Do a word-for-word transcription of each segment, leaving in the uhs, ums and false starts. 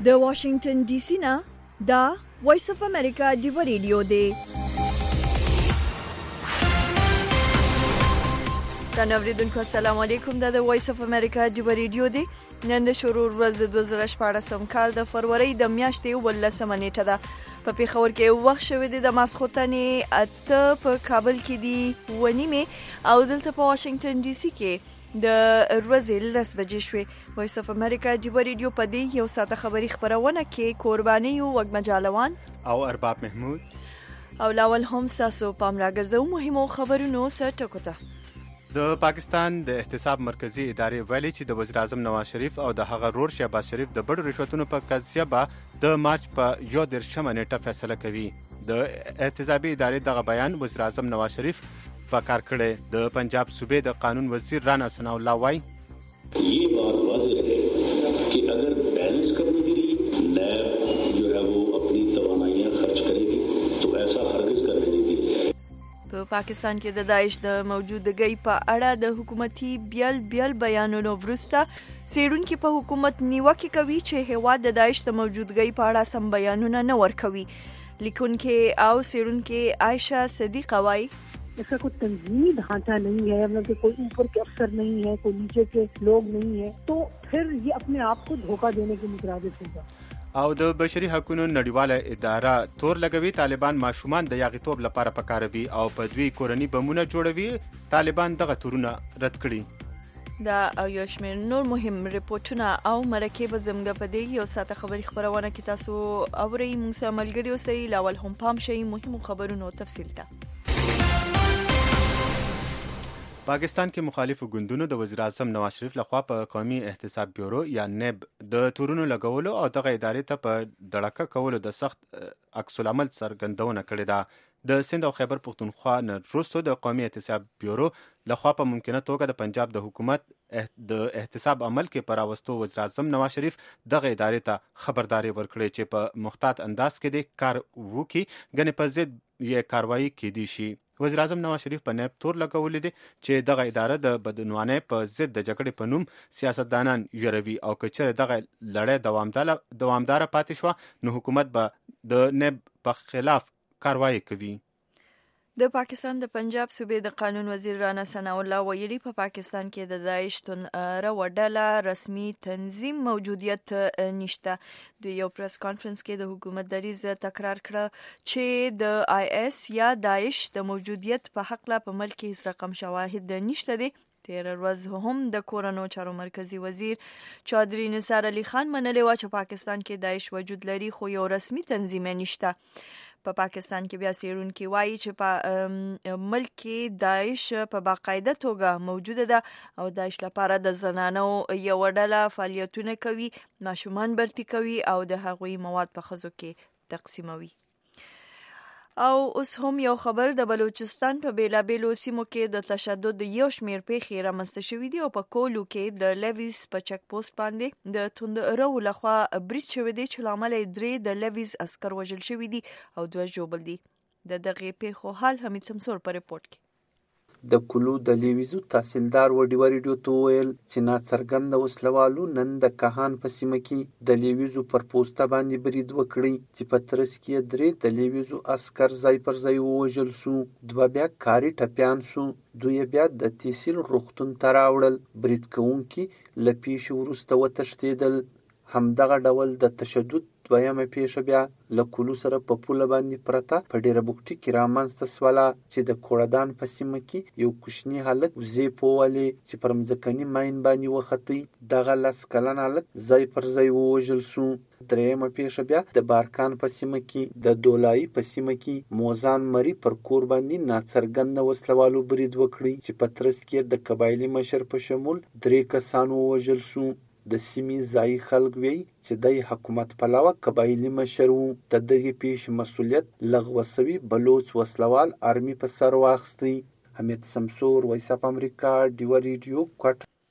د واشنگټن ډي سي نه دا وایس اف امریکا ډیو ریډیو دی. دا نوریدونکو السلام علیکم. دا د وایس اف امریکا ډیو ریډیو دی. نن د شروع ورځ د دوه زره شپاړسم کال د فروری د میاشتې ولسمه نیټه ده. په پیښور کې وخت شوی دی د ماسخوتنې اته په کابل کې دی ونیمه او دلته په واشنگټن ډي سي کې د ورځې لس بجې شوې. وایس اف امریکا ډیو ریډیو په دې یو ساعت خبري خبرونه کې قرباني او وګمجالوان او ارباب محمود او لاول هم ساسو پام راګرځو مهمو خبرونو سره ټکوته. د پاکستان د احتساب مرکزی ادارې ویلي چې د وزیر اعظم نواز شریف او د هغه رور شهباز شریف د بډو رشوتونو په قضیه به د مارچ په یو دېرشمه نیټه فیصله کوي. د احتسابي ادارې دغه بیان وزیر اعظم نواز شریف په کار کړی. د پنجاب صوبې د قانون وزیر رانا ثناء الله وایي ये बात वाज़ेह है कि अगर बैलेंस करने के लिए नैब जो है वो अपनी तवानाइयाँ खर्च करेगी तो ऐसा हरगिज़ करने नहीं दिया. په پاکستان کې د داعش د موجودګۍ په اړه د حکومتي بیل بیل بیانونو وروسته څېړونکي په حکومت نیوکه کوي چې هیواد د داعش د موجودګۍ په اړه سم بیانونه نه ورکوي. لیکونکي او څېړونکي عائشہ صدیقه وایي इसका कोई तंजीमी ढांचा नहीं है, मतलब कि कोई ऊपर के अफसर नहीं है, कोई नीचे के लोग नहीं है, तो फिर ये अपने आप को धोखा देने के मुतरादिफ होगा. او د بشري حقوقو نړیواله اداره تور لګوي طالبان ماشومان د یاغیتوب لپاره پکاروي او په دوی کورنۍ بمونه جوړوي. طالبان دغه تورونه رد کړي. دا او یو شمېر نور مهم ریپورتونه او مرکې به زموږ په دې یو ساعت خبري خبرونه کې تاسو اورئ. موږ سره ملګري اوسئ. لاول هم پام شئ مهمو خبرونو تفصیل ته. پاکستان کې مخالفو ګوندونو د وزیر اعظم نواز شریف لخوا په قومي احتساب بیورو یا نیب د تورونو لګولو او دغه ادارې ته په دړکه کولو د سخت عکس العمل څرګندونه کړې ده. د سند او خیبر پختونخوا نه وروسته د قومي احتساب بیورو لخوا په ممکنه توګه د پنجاب د حکومت د احتساب عمل کې پر راوستو وزیر اعظم نواز شریف دغه ادارې ته خبرداري ورکړې چې په محتاط انداز کې د کار وکړي ګنې په ضد یې کاروایی کېدی شي. وزیر اعظم نواز شریف په نیب تور لګولې دي چې دغه اداره د بدعنوانۍ په ضد د جګړې په نوم سیاستدانان یوروي او که چېرې دغه لړۍ دوامداره دوامداره پاتې شوه نو حکومت به د نیب په خلاف کاروایی کوي. د پاکستان د پنجاب صوبې د قانون وزیر رانا ثناء الله ویلي په پاکستان کې د داعش تنره ډله رسمي تنظیم موجودیت نشته. د یو پریس کانفرنس کې د حکومت دریځ تکرار کړه چې د آی اس یا داعش د موجودیت په حق لا په ملک کې هیڅ رقم شواهد نشته دي. تیر ورځ هم د کورونو چارو مرکزی وزیر چودھری نثار علی خان منلې و چې پاکستان کې داعش وجود لري خو یو رسمي تنظیم نشته. په پا پاکستان کې بیا څېړونکي وایي چې په ملک کې داعش په باقاعده توګه موجوده ده او داعش لپاره د زنانو یو ډله فعالیتونه کوي، ماشومان برتي کوي او د هغوی مواد په ښځو کې تقسیموي. او اوس هم یو خبر د بلوچستان په بیلابیلو سیمو کې د تشدد یو شمېر پیښې رامنځته شوي دي او په کولو کې د لیویز په چک پوسټ باندې د توندرو لخوا برید شوی دی چې لامل یې درې د لیویز عسکر وژل شوي دي او دوه ژوبل دي. د دغې پیښو حال حمید سمسور په ریپورت کې. د کلو د لیویزو تحصیلدار و ډیو ریډیو ته وویل چې ناڅرګنده وسلوالو نن د کهان په سیمه کې د لیویزو پر پوسته باندې برید وکړی چې په ترڅ کې درې د لیویزو عسکر ځای پر ځای ووژل سو، دوه بیا کاري ټپیان سو، دوی بیا د تحصیل روغتون ته راوړل. برید کوونکي له پیښې وروسته وتښتېدل. همدغه ډول د تشدد دویمه پیښه بیا له کلو سره په پوله باندې پرته په ډیره بوکټي کې رامنځته سوله چې د کوړدان په سیمه کې یو کوچني هلک وزې پوولې چې پر مځکني ماین باندې وختي. دغه لس کلن هلک ځای پر ځای ووژل سو. درېیمه پیښه بیا د بارکان په سیمه کې د دولایي په سیمه کې موزان مري پر کور باندې ناڅرګنده وسلوالو برید وکړي چې په ترڅ کې د قبایلي مشر په شمول درې کسان ووژل سو. د سیمې ځایي خلک وایي چې د حکومت پلوه قبایلي مشر و. د دغې پیښې مسؤلیت لغوه سوي بلوچ وسلوال آرمي په سر واخیستی. حمید سمسور، وایس اف امریکا ډیو ریډیو کوټ.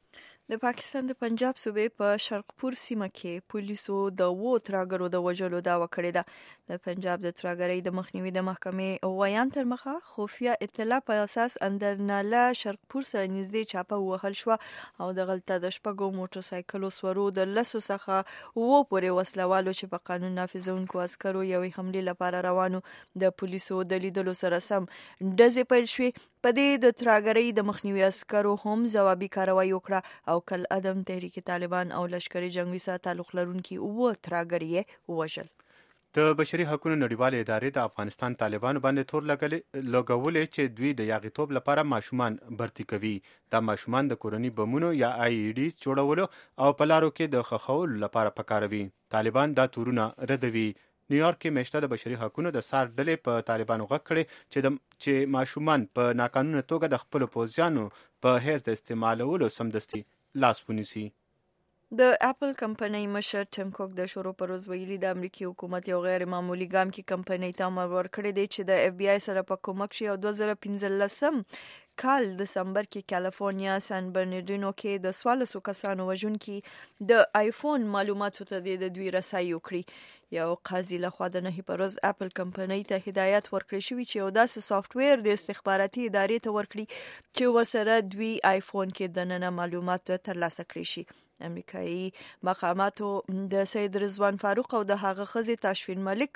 د پاکستان د پنجاب صوبې په شرقپور سیمه کې پولیسو د وو ترهګرو د وژلو دعوه کړې ده. د پنجاب د ترهګرۍ د مخنیوي د محکمې ویان تر مخه خفیه اطلاع په اساس اندرناله شرقپور سره نږدې چاپه وهل شو او د غلطه د شپږو موټر سایکلو سورو د لسو څخه وو پورې وسلوالو چې په قانون نافذونکو عسکرو یوې حملې لپاره روانو د پولیسو د لیدلو سره سم ډزې پیل شوې. په دې د ترهګرۍ د مخنیوي عسکرو هم ځوابي کاروایی وکړه او کل عدم تحریک طالبان او لشکري جنگي سره تعلق لرونکي اوه ترهګر یې وژل. د بشري حقوقو نړیوالې ادارې د افغانستان طالبانو باندې تور لګولې چې دوی د یاغیتوب لپاره ماشومان برتي کوي. دا ماشومان د کورني بمونو یا آی ای ډیز جوړولو او په لارو کې د خښولو لپاره پکاروي. طالبان دا تورونه ردوي. نیویارک کې میشته د بشري حقوقو د سار ډلې په طالبانو غږ کړي چې د چې ماشومان په ناقانونه توګه د خپل پوځیانو په هیڅ د استعمالولو سمدستي لاس ونیسي. د اپل کمپنۍ مشر ټیم کوک د شروع پر ورځ ویلي د امریکای حکومت یو غیر معمولی ګام کې کمپنۍ ته امر ورکړی دی چې د اف بی آی سره په کومک شي او دوه زره پنځلسم کال دسمبر کې کالیفورنیا سان برناردینو کې د څوارلسو کسانو وژونکي د آیفون معلوماتو ته د دوی رسایي وکړي. یو قاضي لخوا د نهي پر ورځ اپل کمپنۍ ته هدایت ورکړی شوی چې یو داسې سافټویر د استخباراتي ادارې ته ورکړي چې ورسره دوی آیفون کې دننه معلومات ترلاسه کړی شي. امریکایي مقاماتو د سید رضوان فاروق او د هغه ښځې تاشفین ملک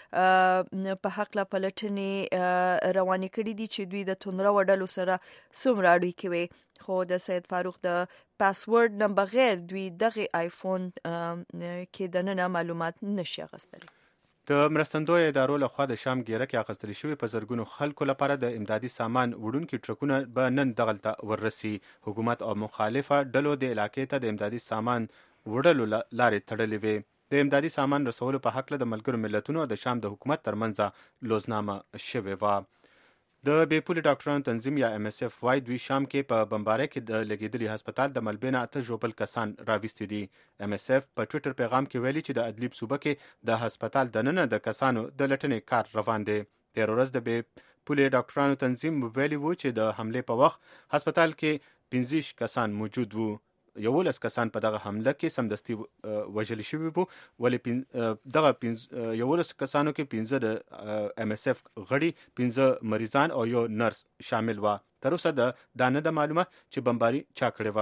په حق لا پلټنې روانې کړي دي چې دوی د تندره وډلو سره څومره اړیکې وي. خو د سید فاروق د پاسورډ نه بغیر دوی دغه آیفون کې دننه معلومات نشي اخیستلی. د مرستندوی ادارو لخوا د شام ګیره کې اخیستل شوي په زرګونو خلکو لپاره د امدادي سامان وړونکي ټرکونه به نن دغلته وررسي. حکومت او مخالفه ډلو د علاقې ته د امدادي سامان وړلو لارې تړلې وي. د امدادي سامان رسولو په حق له د ملګرو ملتونو او د شام د حکومت ترمنځ لوزنامه شوې وه. د بې پولې ډاکټرانو تنظیم یا ام اس اف وايي دوی شام کې په بمبارۍ کې د لګېدلي هسپتال د ملبې نه اته ژوبل کسان راوستي دي. ام اس اف په ټویټر پیغام کې ویلي چې د ادلیب صوبه کې د هسپتال دننه د کسانو د لټنې کار روان دی. تېره ورځ د بې پولې ډاکټرانو تنظیم ویلي وو چې د حملې په وخت هسپتال کې پنځه کسان موجود وو. یولس کسان په دغه حمله کې سمدستي وژل شوي وو. ولې دغه یولس کسانو کې پنځه د ام اس اف غړي، پنځه مریضان او یو نرس شامل وه. تر اوسه د دا نه ده معلومه چې بمباري چا کړې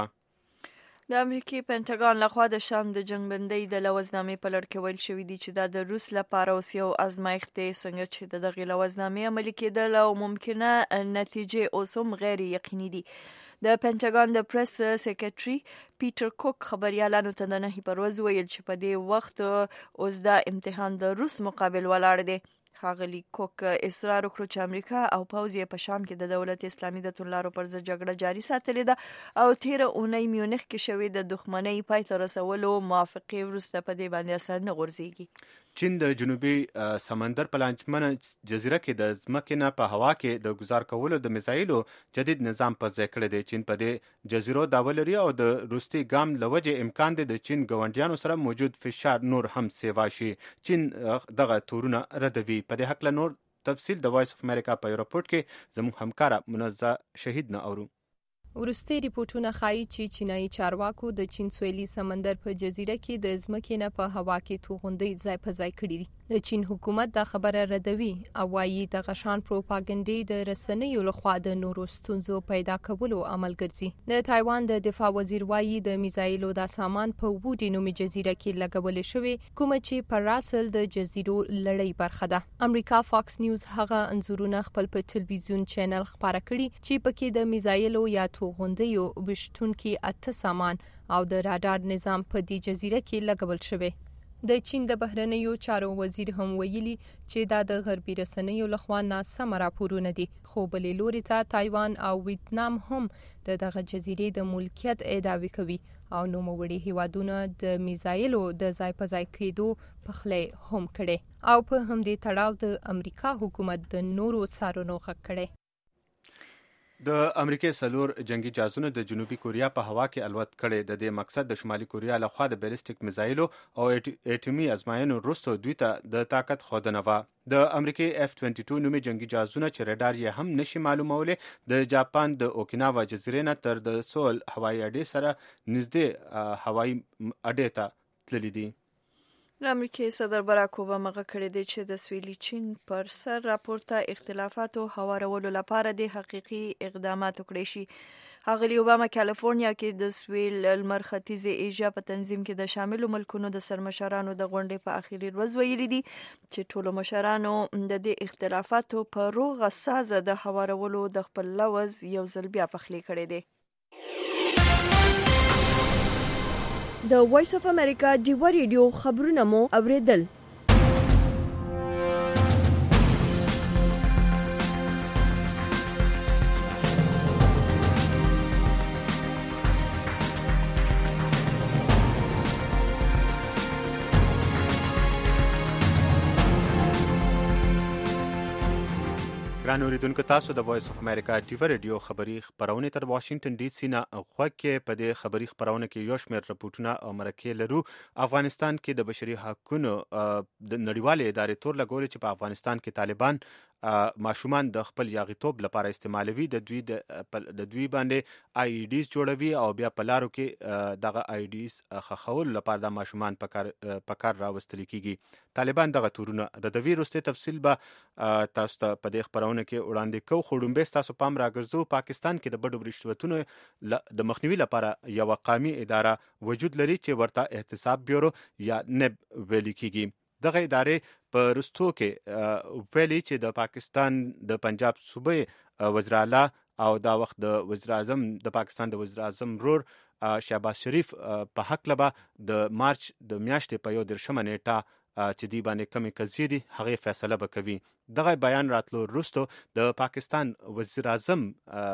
وه. د امریکای پنټاګان لخوا د شام د جنگبندۍ د لوزنامې په لړ کې ویل شوي دي چې دا د روس لپاره اوس یو ازمایښت دی، څنګه چې د دغې لوزنامې عملي کېدل او ممکنه نتیجې اوس هم غیر یقیني دي. د پنټاګان د پریس سیکریټري پیټر کوک خبريالانو ته د نهي پر ورځ ویل چې په دې وخت اوس دا امتحان د روس مقابل ولاړ دی. ښاغلي کوک اصرار وکړو چې امریکا او پوځ یې په شام کې د دولت اسلامي د توندلارو پر ضد جګړه جاري ساتلې ده او تیره اونۍ میونخ کې شوې د دښمنۍ پای ته رسولو موافقې وروسته په دې باندې اثر نه غورځېږي. چین د جنوبي سمندر په لانجمنه جزیره کې د ځمکې نه په هوا کې د ګزار کولو د میزایلو جدید نظام پر ځای کړی دی. چین په دې جزیرو دعوه لري او د روسي ګام له وجې امکان دی د چین ګاونډیانو سره موجود فشار نور هم سیوا شي. چین دغه تورونه ردوي. په دې حق له نور تفصیل د وایس اف امریکا په رپورت کې زموږ همکاره منزه شهید نه اورو. وروستي ریپورتونه ښایي چې چینایي چارواکو د چین سویلي سمندر په جزیره کې د ځمکې نه په هوا کې توغندۍ ځای په ځای کړي دي. د چین حکومت دا خبره ردوي او وايي د غشان پروپاګاندا د رسنیو لخوا د نورو ستونزو پیدا کولو عمل ګرځي. د تایوان د دفاع وزیر وايي د میزایلو دا سامان په وودي نومي جزیره کې لګول شوی، کوم چې پر راسل د جزیرو لړۍ برخه ده. امریکا فاکس نیوز هغه انځورونه خپل په ټلویزیون چینل خبره کړي چې پکې د میزایلو یا توغندیو وشتونکي اته سامان او د رادار نظام په دې جزیره کې لګول شوی. د چین د بهرنیو چارو وزیر هم ویلي چې دا د غربي رسنیو لخوا ناسم راپورونه دي، خو بلې لوري ته تایوان او ویتنام هم د دغه جزیرې د ملکیت ادعاوې کوي او نوموړي هیوادونه د میزایلو د ځای په ځای کېدو پخلی هم کړي او په همدې تړاو د امریکا حکومت د نورو څارنو غږ کړي. د امریکای سلور جنگي جهازونو د جنوبي کوریا په هوا کې الوت کړي. د دې مقصد د شمالي کوریا لخوا د بیلستیک میزایلو او اټومي ازمایښتونو وروسته دوی ته د طاقت ښودنه وه. د امریکای اف دوه دوه نومي جنگي جهازونه چې رډار یې هم نشي معلومولی د جاپان د اوکیناوا جزیرې نه تر د سول هوایي اډې سره نږدې هوایي اډې ته تللی دي. د امریکای صدر باراک اوباما غږ کړی دی چې د سویلي چین پر سر راپورته اختلافاتو هوارولو لپاره د حقیقي اقدامات وکړي شي. ښاغلي اوباما کالیفورنیا کې د سویل لمر ختیځې ایشیا په تنظیم کې د شاملو ملکونو د سرمشرانو د غونډې په اخري ورځ ویلي دي چې ټولو مشرانو د دې اختلافاتو په روغه سازه د هوارولو د خپل لوز یو ځل بیا پخلی کړی دی. د وایس اف امریکا ډیوا ریډیو خبرونه مو اوریدل. ګران اوریدونکو، تاسو د وایس اف امریکا ډیوا ریډیو خبری خبرونه تر واشنگټن ډي سي نه غوږ کې په دې خبری خبرونه کې یو شمېر رپورټونه او مرکې لرو. افغانستان کې د بشري حقوقو د نړیوالې ادارې تور لګولې چې په افغانستان کې طالبان ماشومان د خپل یاغیتوب لپاره استعمالوي، د دوی د دوی باندې آی ډیز جوړوي او بیا په لارو کې دغه آی ډیز خخول لپاره د ماشومان په کار په کار راوستل کیږي. طالبان دغه تورونه ردوي. وروسته تفصیل به تاسو ته په دې خبرونه کې وړاندې کوو. خو لومبه تاسو پام راګرځو، پاکستان کې د بډو رشوتونو د مخنیوي لپاره یو قومي اداره وجود لري چې ورته احتساب بیورو یا نب ویل کیږي. دغه ادارې په رستو کې ویلي چې د پاکستان د پنجاب صوبې وزیر اعلی او دا وخت د وزیر اعظم د پاکستان د وزیر اعظم رور شهباز شریف په حق لبا د مارچ د میاشتې په یو درشمه نیټه چې دی باندې کمی قضیې دي هغه فیصله وکوي. دغه بیان راتلو وروسته د پاکستان وزیر اعظم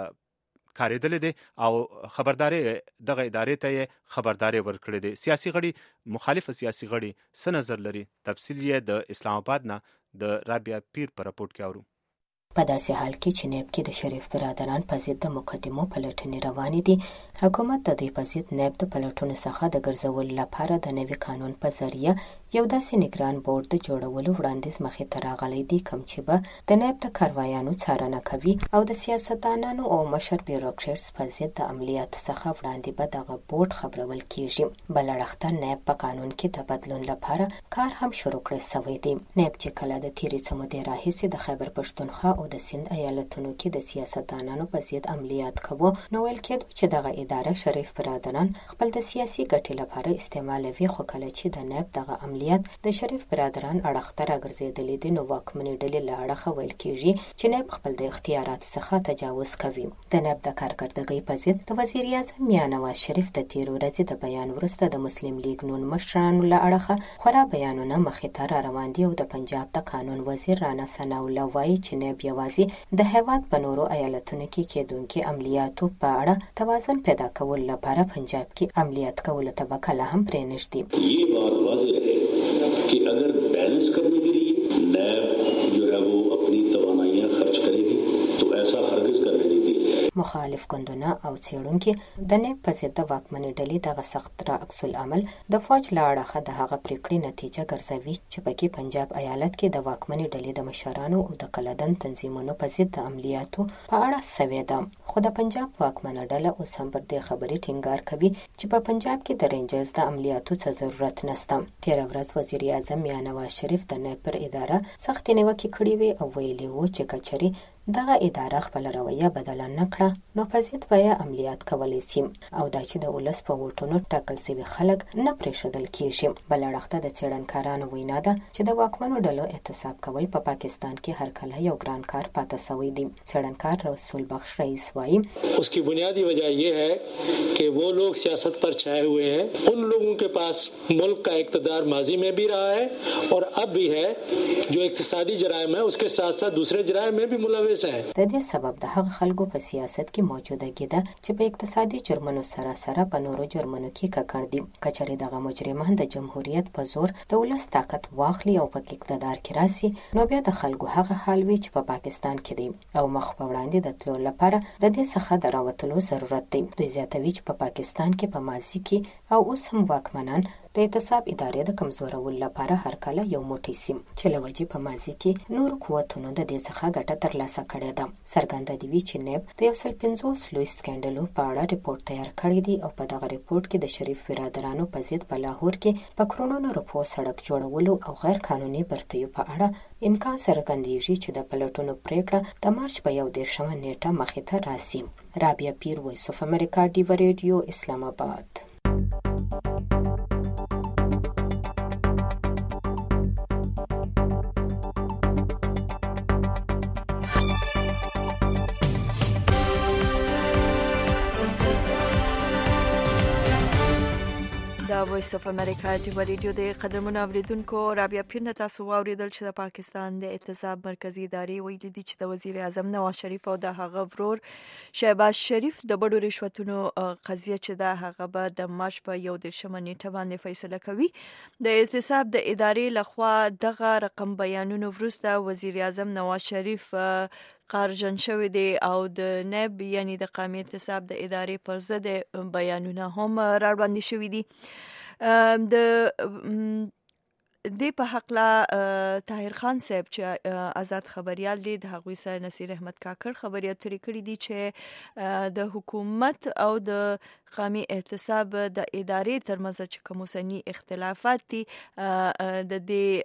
کاریدل دي او خبرداري دغه ادارې ته خبرداري ورکړي دي. سیاسي غړي مخالف سیاسي غړي څه نظر لري؟ تفصیل یې د اسلام آباد نه د رابعه پیر په راپورټ کې اورو. په داسې حال کې چې نیب کې د شریف برادران په ضد د مقدمو پلټنې روانې دي، حکومت د دوی په ضد نیب د پلټنو څخه د ګرځولو لپاره د نوي قانون په ذریعه یو داسې نگران بورډ د جوړولو وړاندیز مخې ته راغلی دی، کوم چې به د نیب د کاروایانو څارنه کوي او د سیاستدانانو او مشر بیوروکریټس په ضد د عملیاتو څخه وړاندې به دغه بورډ خبرول کیږي. بل اړخته نیب په قانون کې د بدلون لپاره کار هم شروع کړی شوی دی. نیب چې کله د تیرې څه مودې راهیسې د خیبر پښتونخوا او د سند ایالتونو کې د سیاستدانانو په ضد عملیات کوو، نو ویل کېدو چې دغه اداره شریف برادران خپل د سیاسي ګټې لپاره استعمالوي. خو کله چې د نیب دغه عملیات د شریف برادران اړخ ته راګرځېدلې دي، نو واکمنې ډلې له اړخه ویل کېږي چې نیب خپل د اختیاراتو څخه تجاوز کوي. د نیب د کارکردګۍ په ضد د وزیر اعظم میاں نواز شریف د تیرو ورځې د بیان وروسته د مسلم لیگ نون مشرانو له اړخه خورا بیانونه مخې ته را روان دي او د پنجاب د قانون وزیر رانا ثناء الله وایي چې نیب یوازې د هیواد په نورو ایالتونو کې کېدونکي عملیاتو په اړه توازن پیدا کول لپاره پنجاب کې عملیات کولو ته به کله هم پرې نږدي. یہ بات واضح ہے کہ اگر بیلنس کرنے کے لیے نیب جو ہے وہ اپنی توانائیاں خرچ کرے گی تو ایسا ہرگز کرنے نہیں دیا جائے. مخالف ګوندونه او څېړونکي د نیب په ضد د واکمنې ډلې دغه سخت عکس العمل د فوج له اړخه د هغه پریکړې نتیجه ګرځوي چې پکې پنجاب ایالت کې د واکمنې ډلې د مشرانو او د قلدن تنظیمونو په ضد د عملیاتو په اړه سوې ده. خو د پنجاب واکمنه ډله اوس هم پر دې خبرې ټینګار کوي چې په پنجاب کې د رینجرز د عملیاتو څه ضرورت نشته. تېره ورځ وزیر اعظم میاں نواز شریف د نیب پر اداره سختې نیوکې کړې وې او ویلي وو چې کچري دغه اداره خپل رویه بدله نه کړه نو په ضد به یې عملیات کولی شي او دا چې د ولس په ووټونو ټاکل شوي خلک نه پرېښودل کیږي. بل اړخ ته د څېړنکارانو وینا ده چې د واکمنو ډلو احتساب کول په پاکستان کې هر کله یو ګران کار پاتې شوی دی. څېړنکار رسول بخش رئیس وایي اس کی بنیادی وجہ یہ ہے کہ وہ لوگ سیاست پر چھائے ہوئے ہیں. ان لوگوں کے پاس ملک کا اقتدار ماضی میں بھی رہا ہے اور اب بھی ہے. جو اقتصادی جرائم ہے اس کے ساتھ ساتھ دوسرے جرائم میں بھی ملوث. د دې سبب د هغه خلکو په په سیاست کې موجودګي ده چې په اقتصادي جرمونو سره سره په نورو جرمونو کې ککړ دي. کچري دغه مجرمان د جمهوریت په زور د ولس طاقت واخلي او په اقتدار کې راسي، نو بیا د خلکو هغه حال وي چې په پا پاکستان کې دی او مخ په وړاندې د تلو لپاره د دې څخه د راوتلو ضرورت دی. دوی زیاتوي چې په پا پاکستان کې په ماضي کې او اوس هم واکمنان د اعتصاب ادارې د کمزورولو لپاره هر کله یو موټی سیم چې لوجې په ماضي کې نور قوتونو د دې څخه ګټه ترلاسه کړې ده. څرګنده دی چې نیب د یو سل پنځوس لوی سکندلو په اړه ریپورت تیار کړی دی او په دغه ریپورت کې د شریف برادرانو په ضد په لاهور کې په کرونو روپو سړک جوړولو او غیر قانوني برتیو په اړه امکان څرګندېږي چې د پلټونو پریکړه د مارچ په یو دېرشمه نیټه مخې ته راسي. رابعه پیر، وایس اف امریکا، ډیو ریډیو، اسلام آباد. دا وایس اف امریکا ډیو ریډیو د قدرمنو اوریدونکو، رابعه پیر نه تاسو واوریدل چې د پاکستان د احتساب مرکزی ادارې ویلي دي چې د وزیر اعظم نواز شریف او د هغه ورور شهباز شریف د بډو رشوتونو قضیه چې دا هغه به د مارچ په یو دېرشمه نیټه باندې فیصله کوي. د احتساب د ادارې لخوا دغه رقم بیانونو وروسته وزیر اعظم نواز شریف قارجن شوی دی او د نیب یعنی د قومي احتساب د ادارې پر ضد بیانونه هم راوړاندې شوي دي. د دې په حق لا طاهر خان صاحب چې آزاد خبريال دی د هغوی سره نصیر احمد کاکړ خبري اترې کړې دي چې د حکومت او د قومي احتساب د ادارې ترمنځ چې کوم سني اختلافات دي د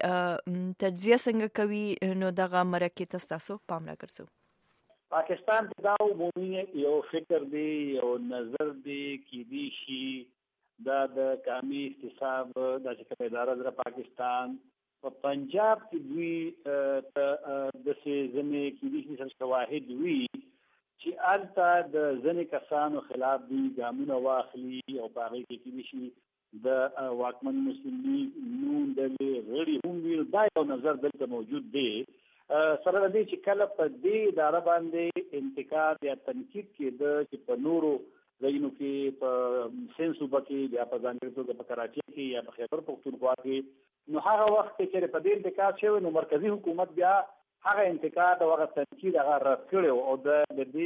دې تجزیه څنګه کوي، نو دغه مرکه تاسو پام راګرځو. پاکستان دا عمومي یو فکر دی، یو نظر دی کې دی شي دا د قومي احتساب د چې اداره د پاکستان په پنجاب کې دوی د سې ځنې کې دي چې شواهد وي چې الته د ځنې کسانو خلاف دي ګامونه واخلي او په هغه کې کې شي د واکمن مسلم لیگ نون ډلې غړي هم وي. دا یو نظر دلته موجود دی. سره د دې چې کله په دې اداره باندې انتقاد یا تنقید کېده چې په نورو ځایونو کې په سند صوبه کې یا په ځانګړي توګه په کراچۍ کې یا په خیبر پختونخوا کې، نو هغه وخت چې په دې انتقاد شوی نو مرکزی حکومت بیا هغه انتقاد او هغه تنقید هغه رد کړی او د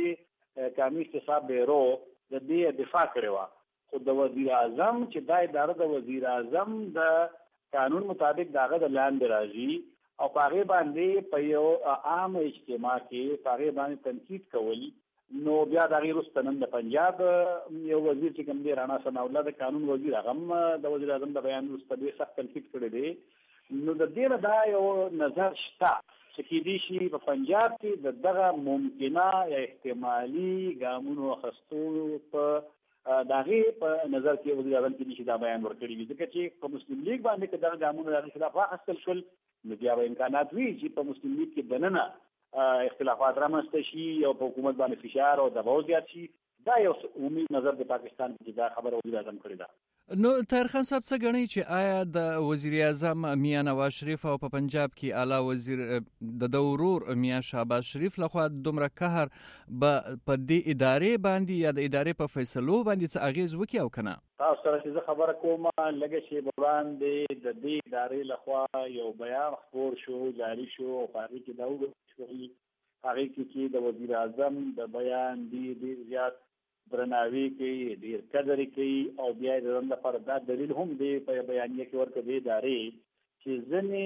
دې قومي احتساب بیرو د دې دفاع کړی وه. خو د وزیر اعظم چې دا اداره د وزیر اعظم د قانون مطابق د هغه د لاندې راځي او په هغې باندې په یو عام اجتماع کې په هغې باندې تنقید کول، نو بیا د هغې وروسته نن د پنجاب یو وزیر چې کوم دی رانا ثناء الله د قانون وزیر، هغه هم د وزیر اعظم د بیان وروسته ډېر سخت تنقید کړی دی. نو د دې نه دا یو نظر شته چې کېدای شي په پنجاب کې د دغه ممکنه یا احتمالي ګامونو اخیستو په د هغې په نظر کې وزیر اعظم کېدای شي دا بیان ورکړی وي، ځکه چې په مسلم لیگ باندې که دغه ګامونه د هغې خلاف واخیستل شول نو بیا به امکانات وي چې په مسلم لیگ کې دننه اختلافات رامنځته شي او په حکومت باندې فشار او دباو زیات شي. دا یو عمومي نظر د پاکستان کې دا خبره وزیر اعظم کړې ده. نو طاهر خان صاحب څه ګڼئ چې آیا د وزیر اعظم میاں نواز شریف او په پنجاب کې اعلی وزیر د ده ورور میاں شهباز شریف لخوا دومره قهر به په دې ادارې باندې یا د ادارې په فیصلو باندې څه اغېز وکړي او که نه؟ تاسو سره چې زه خبره کوم لږه شېبه وړاندې د دې ادارې لخوا یو بیان خپور شو، جاري شو او په هغې کې دا وویل شوي هغې کې چې د وزیر اعظم د بیان ډېر زیات درناوی کوي، ډېر قدر کوي او بیا د ځان لپاره دا دلیل هم دی په بیانیه کې ورکړی دی ادارې چې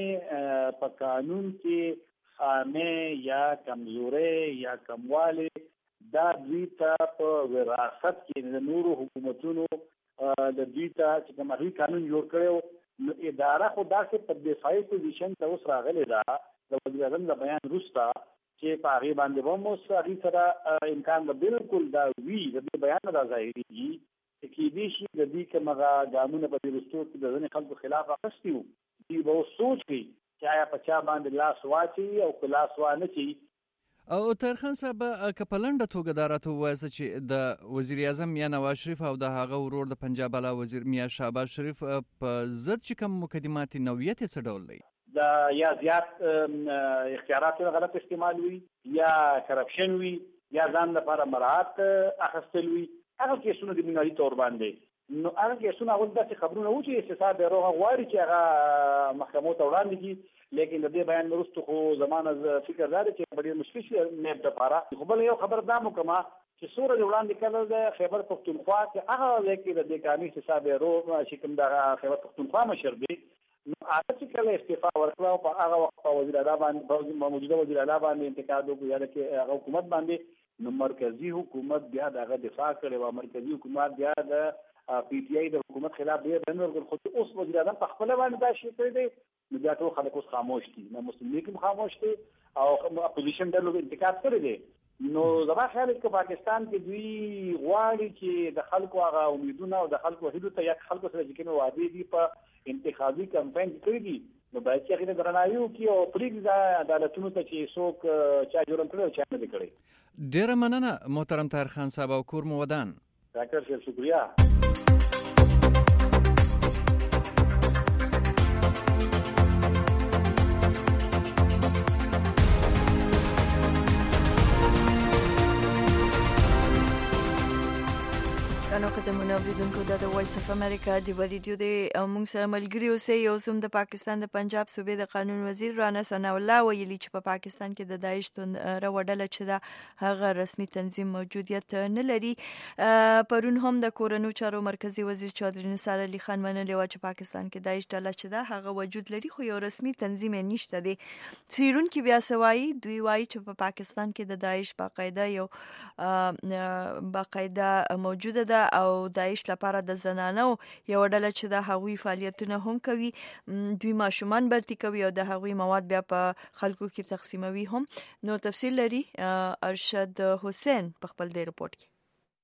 ځینې په قانون کې خامې یا کمزورۍ یا کموالی دا دوی ته په وراثت کې د نورو حکومتونو د دوی ته چې کوم هغوی قانون جوړ کړی نو اداره خو داسې په دفاعي پوزیشن ته اوس راغلې ده د وزیر اعظم د بیان وروسته چې په هغې باندې به هم اوس هغوی سره امکان به بالکل دا وي د دې بیان نه دا ظاهرېږي چې کېدای شي د دوی کوم هغه ګامونه په دې وروستو کې د ځینې خلکو خلاف اخیستي وو، دوی به اوس سوچ کوي چې آیا په چا باندې لاس واچوي او که لاس وانهچوي. او طاهر خان صاحب که په لنډه توګه دا راته ووایاست چې د وزیر اعظم میاں نواز شریف او د هغه ورور د پنجاب اعلی وزیر میاں شهباز شریف په ضد چې کوم مقدمات نوعیت یې څه ډول دی؟ دا یا زیات اختیارات غلط استعمال وي یا کرپشن وي یا ځان لپاره مراعات اخیستل وي، هغه کیسونه د معیاري تور باندې نو هغه کیسونه هغه داسې خبرونه و چې استثاب به روغه غواړي چې هغه محکمو ته وړاندې کړي. لیکن د دې بیان وروسته خو زمانه فکر دا دی چې ډېر مشکل شي نیب دپاره. خو بل یو خبر دا مو کومه چې څومره د وړاندې کړل د خیبر پښتونخوا کې هغه ځای کې د دې قانوني استثاب به روغ چې کوم د خیبر پښتونخوا مشر دی نو هغه چې کله استعفا ورکړه او په هغه وخت وزیر اعلی باندې موجوده وزیر اعلی باندې انتقاد وکړ یا د هغه حکومت باندې نو مرکزی حکومت بیا دغه دفاع کړي او مرکزی حکومت بیا د پی ټی آی د حکومت خلاف دی بنور خو اوس وزیر اعظم په خپل باندې دا شي کړی دی نو بیا ټول خلک اوس خاموش دي، نو مسلم لیگ هم خاموش دي او اپوزیشن ډلو انتقاد کړی دی. نو زما خیال دی چې پاکستان کې دوی غواړي چې د خلکو هغه امیدونه او د خلکو هیلو ته یا خلکو سره چې کوم وعدې دي په انتخابي کمپاین کې کړی دي نو باید چې هغه درناوی وکړي او پرېږدي دا عدالتونو ته چې څوک چا جرم کړی او چا نه دی کړی. ډېره مننه محترم طاهر خان صاحب او کور مو ودان. ډاکټر صاحب شکریہ. نو قدمونه اوریدونکو د وایس اف امریکا د ریډیو د موږ سره ملګری اوسئ. یو سم د پاکستان د پنجاب صوبې د قانون وزیر رانا ثناء الله ویلي چې په پا پاکستان کې د داعش راوړل چې دا هغه رسمي تنظیم موجودیت نه لري. پرون هم د کورونو چارو مرکزی وزیر چودري نثار علي خان منلي و چې پاکستان کې داعش ډله چې دا هغه وجود لري خو یو رسمي تنظیم نشته دی. څیړونکو بیا سوایي دوی وایي چې په پا پاکستان کې د داعش باقاعده یو باقاعده موجوده ده او داعش لپاره د زنانو یو ډله چې د هغوی فعالیتونه هم کوي، دوی ماشومان برتی کوي او د هغوی مواد بیا په خلکو کې تقسیموي هم. نو تفصیل لري ارشد حسین په خپل دی رپورت کې.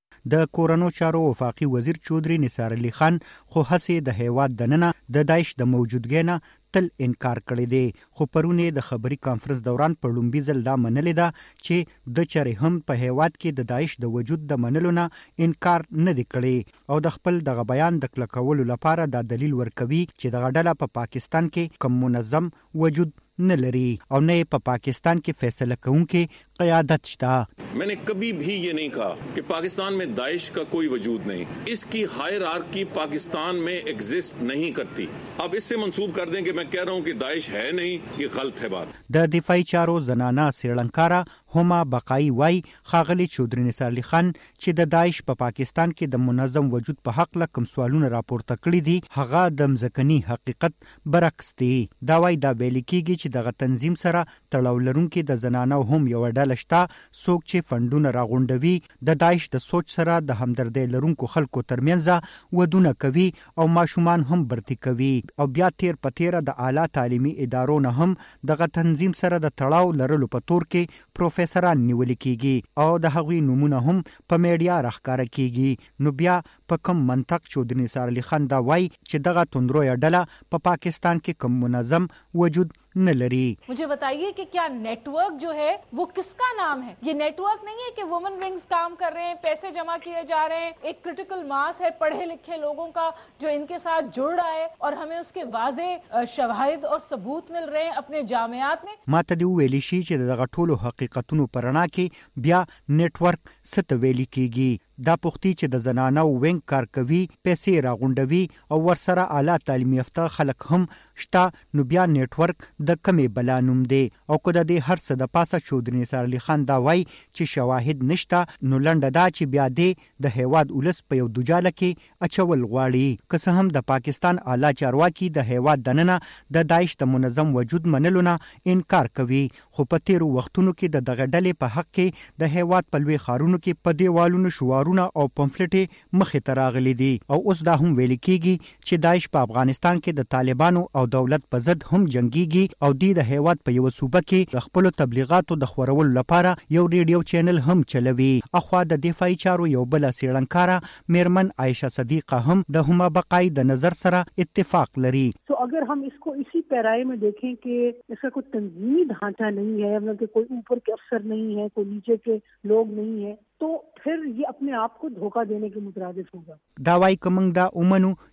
د کورونو چارو وفاقي وزیر چودري نثار علي خان خو هڅې د هیواد دننه د داعش د موجودګۍ نه تل انکار کړی دی، خو پرونې د خبري کانفرنس دوران په لومبي ځل دا منلې ده چې د چرې هم په هیواد کې د داعش د وجود د منلو نه انکار نه دی کړی او د خپل دغه بیان د کلکولو لپاره دا دلیل ورکوي چې دغه ډله په پاکستان کې کوم منظم وجود نه لري او نه په پاکستان کې فیصله کوونکي قیادت شته. मैंने कभी भी ये नहीं कहा कि पाकिस्तान में दाइश का कोई वजूद नहीं, इसकी हायरार्की पाकिस्तान में एग्जिस्ट नहीं करती. अब इससे मंसूब कर दें कि मैं कह रहा हूं कि दाइश है नहीं, ये गलत है बात. د دفاعي چارو زنانا سریلانکارا هما بقای وای خاغلی چودري نثار علي خان چې د داعش په پا پاکستان کې د منظم وجود په حق له کوم سوالونه راپورته کړي دي هغه د مځکني حقیقت برعکس دي. دا وای دا ویل کیږي چې دغه تنظیم سره تړاو لرونکي د زنانو هم یو ډله شته څوک چې فندونه راغونډوي د داعش د سوچ سره د همدردۍ لرونکو خلکو ترمنځ ودونه کوي او ماشومان هم برتی کوي او بیا تیر په تیر د اعلی تعلیمي ادارو نه هم دغه تنظیم سره د تړاو لرلو په تور کې پروفیسوران نیول کیږي او د هغوی نمونه هم په میډیا راښکاره کیږي. نو بیا په کوم منطق چودري نثار علي خان دا وای چې دغه توندرویه ډله په پاکستان کې کوم منظم وجود न लरी. मुझे बताइए कि क्या नेटवर्क जो है वो किसका नाम है? ये नेटवर्क नहीं है कि वुमेन विंग्स काम कर रहे हैं, पैसे जमा किए जा रहे हैं, एक क्रिटिकल मास है पढ़े लिखे लोगों का जो इनके साथ जुड़ रहा है और हमें उसके वाज़े शवाहिद और सबूत मिल रहे हैं अपने जामियात में. माته دی ویلی شي چې دغه ټولو حقیقتونو پرنا کې بیا نیټورک ست ویلی کیږي. دا پوښتې چې د زنانو وینګ کار کوي پیسې راغونډوي او ورسره اعلی تعلیم یافته خلک هم شته نو بیا نیټورک د کمې بلا نوم دی او که د دې هر څه د پاسه چودري نثار علي خان دا وای چې شواهد نشته نو لنډه دا چې بیا دې د هیواد ولس په یو دوجاله کې اچول غواړي. که څه هم د پاکستان اعلی چارواکي د هیواد دننه د داعش د منظم وجود منلو نه انکار کوي خو په تیرو وختونو کې د دغه ډلې په حق کې د هیواد په لوی ښارونو کې په دیوالونو شوارونه او پمفلټي مخې ته راغلي دي او اوس دا هم ویل کیږي چې داعش په افغانستان کې د طالبانو او دولت په ضد هم جنگيږي او د هیواد په یو صوبه کې د خپل تبلیغاتو د خورولو لپاره یو ریډیو چینل هم چلوي. اخوا د دفاعي چارو یو بل سریلانکارا میرمن عائشہ صدیقه هم د هما بقای د نظر سره اتفاق لري. तो अगर हम इसको इसी पैराए में देखें कि इसका कोई तंजीमी ढांचा नहीं है, मतलब कि कोई ऊपर के अफसर नहीं है, कोई नीचे के लोग नहीं है, तो फिर ये अपने आप को धोखा देने के मुतरादिफ होगा. دا وای کومنګ دا اومنو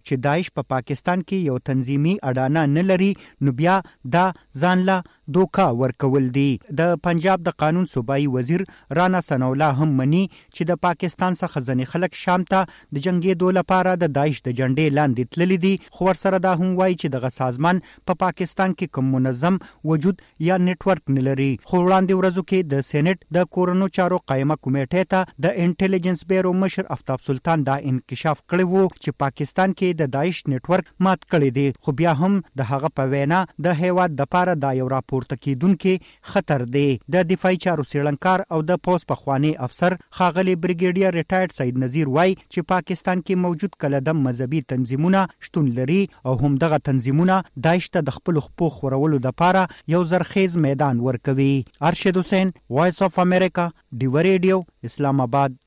چې داعش په پا پاکستان کې یو تنظیمي اډانه نه لري نو بیا دا ځانله دوکا ورکول دي. د پنجاب د قانون صوبایي وزیر رانا ثناء الله هم مني چې د پاکستان څخه ځینې خلک شام ته د جنګېدو لپاره د داعش د جنډې لاندې تللي دي، خو ورسره دا هم وایي چې دغه سازمان په پا پاکستان کې کوم منظم وجود یا نیټورک نه لري. خو وړاندې ورځو کې د سېنات د کورونو چارو قایمه کمیټې ته د انټيليجنس بیورو مشر افتاب سلطان دا انکشاف کړی وو چې پاکستان کې د داعش نیټورک مات کړی دی، خو بیا هم د هغه په وینا د هیواد د پاره دا یو راپورته کیدونکو خطر دی. د دفاعي چارو سیړنکار او د پوس پخوانی افسر خاغلی بریګیډیر ریټایرډ سید نذیر وای چې پاکستان کې موجود کلدم مذهبي تنظیمونه شتون لري او هم دغه تنظیمونه داعش ته د خپل خپو خورولو لپاره یو زرخیز میدان ورکوي. ارشد حسین، وایس اف امریکا، ډیو ریډیو، اسلام آباد.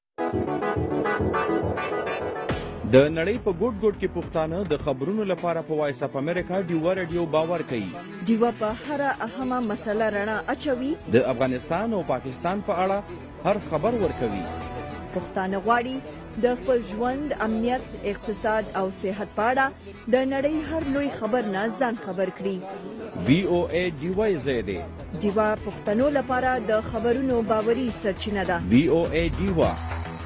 د نړۍ په ګوټ ګوټ کې پښتانه د خبرونو لپاره په وایس اف امریکا ډیو ریډیو باور کوي. ډیو په هر اهمه مسله رڼا اچوي. د افغانستان او پاکستان په اړه هر خبر ورکوي. پښتانه غواړي د خپل ژوند، امنیت، اقتصاد او صحت په اړه د نړۍ هر لوی خبر نه ځان خبر کړي. وی او ای ډیو زیاده ډیو پښتنو لپاره د خبرونو باوري سرچینه ده. وی او ای ډیو.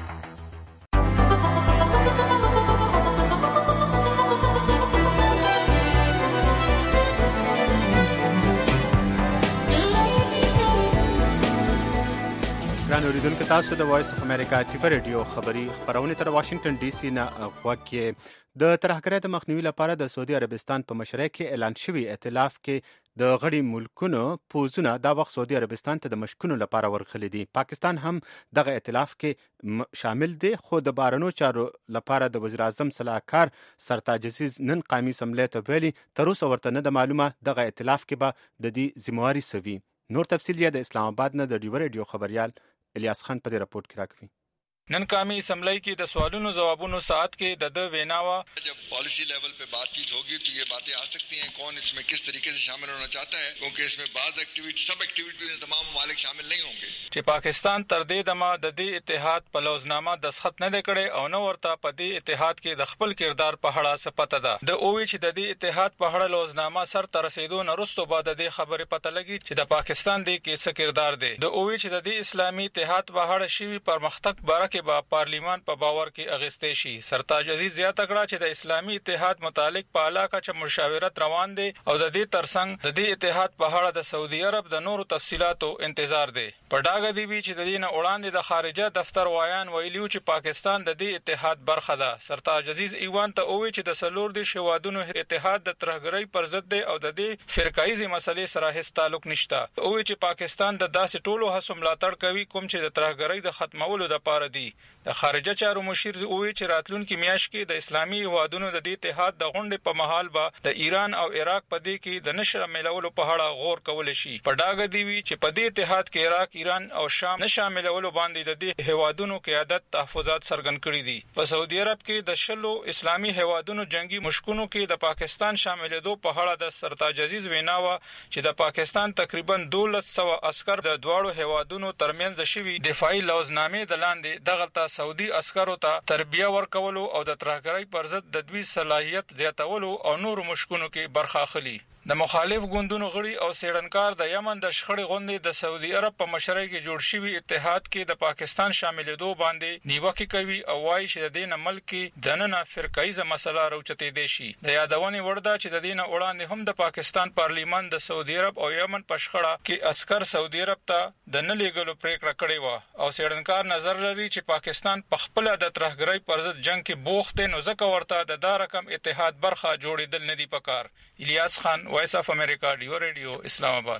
ګران اوریدونکو، تاسو د وایس اف امریکا ټیفر ریډیو خبری خبرونه تر واشنگټن ډي سي نه غوږی. د ترهګرۍ د مخنیوي لپاره د سعودي عربستان په مشرۍ کې اعلان شوی ائتلاف کې د غړي ملکونو پوزونه دا وخت سعودي عربستان ته د مشکونو لپاره ورغلي دي. پاکستان هم دغه ائتلاف کې شامل دی، خو د بارنو چارو لپاره د وزیر اعظم صلاحکار سرتاج عزیز نن قومي اسمبلی ته ویلي تر اوسه ورته نه د معلومه دغه ائتلاف کې به د دې ذمہواری سوي. نور تفصیل یې د اسلام آباد نه د ډیو ریډیو خبريال الیاس خان په دې رپورت کې راکوي. نن قومی اسمبلی کې د سوالونو جوابونو ساعت کې د د ویناوا جب پالیسی لیول پہ بات چیت ہوگی تو یہ باتیں آ سکتی ہیں کون اس میں کس طریقے سے شامل ہونا چاہتا ہے، کیونکہ اس میں بعض ایکٹیویٹی سب ایکٹیویٹیز میں تمام ممالک شامل نہیں ہوں گے. چې پاکستان تر دې دمه د دې اتحاد په لوزنامه دستخط نه کړي او نو ورته په دې اتحاد کې د خپل کردار په اړه سپته ده. د اووی چې د دې اتحاد په اړه لوزنامه سر تر رسیدو نه وروسته بعد د خبرې پته لګي چې د پاکستان د کې څه کردار دی. د اووی چې د دې اسلامي اتحاد په اړه شی پرمختګ بارکه با پارلیمان په باور کې اغستې شي. سرتاج عزیز زیاته کړه چې د اسلامي اتحاد متعلق په علاقه چې مشاورت روان دي او د دې ترڅنګ د دې اتحاد په اړه د سعودي عرب د نورو تفصيلاتو انتظار دی. په ډاګه دی وی چې د دې نه وړاندې د خارجه دفتر وایان ویلیو چې پاکستان د دې اتحاد برخه ده. سرتاج عزیز ایوان ته وی چې د سلور د شوادونو اتحاد د ترهګرۍ پر ضد دی او د دې فرقایي مسلې سره هیڅ تعلق نشته. او چې پاکستان د داسې ټولو هڅو ملاتړ کوي کوم چې د ترهګرۍ د ختمولو لپاره دي. د خارجه چارو مشیر وی چې راتلونکي میاشت کې د اسلامي هوادونو د دې اتحاد د غونډې په محل به د ایران او عراق په دې کې د نشر ملولو په اړه غور کول شي. په ډاګه دی وی چې په دې اتحاد کې عراق، ایران او شام نه شاملولو باندې د دې هوادونو قیادت تحفظات سرګن کړی دي. په سعودي عرب کې د شلو اسلامي هوادونو جنگي مشکونو کې د پاکستان شاملېدو په اړه د سرتاج عزیز ویناوه چې د پاکستان تقریبا دولس سوه عسكر د دواړو هوادونو ترمنځ شوي دفاعي لوزنامې د لاندې دغه سعودي عسکرو ته تربیه ورکولو او د ترهګرۍ پر ضد د دوی صلاحیت زیاتولو او نور مشکونو کې برخه اخلي. د مخالف ګوندونو غړي او سیړنکار د یمن د شخړې غونډې د سعودي عرب په مشرۍ کې جوړ شوی اتحاد کې د پاکستان شاملېدو باندې نیوکه کوي او وايي چې د دې نه ملک کې دننه فرقایي مسله راوچتې دي شي. د یادونې وړ ده چې د دې نه وړاندې هم د پاکستان پارلیمان د سعودي عرب او یمن په شخړه کې عسكر سعودي عرب ته د نه لیږلو پریکړه کړې و او سیړنکار نظر لري چې پاکستان په خپل د ترهګرۍ پر ضد جنگ کې بوخت نو ځکه ورته د دا رقم اتحاد برخه جوړېدل نه دی پکار. الیاس خان، وایس اف امریکا، ډیو ریډیو، اسلام آباد.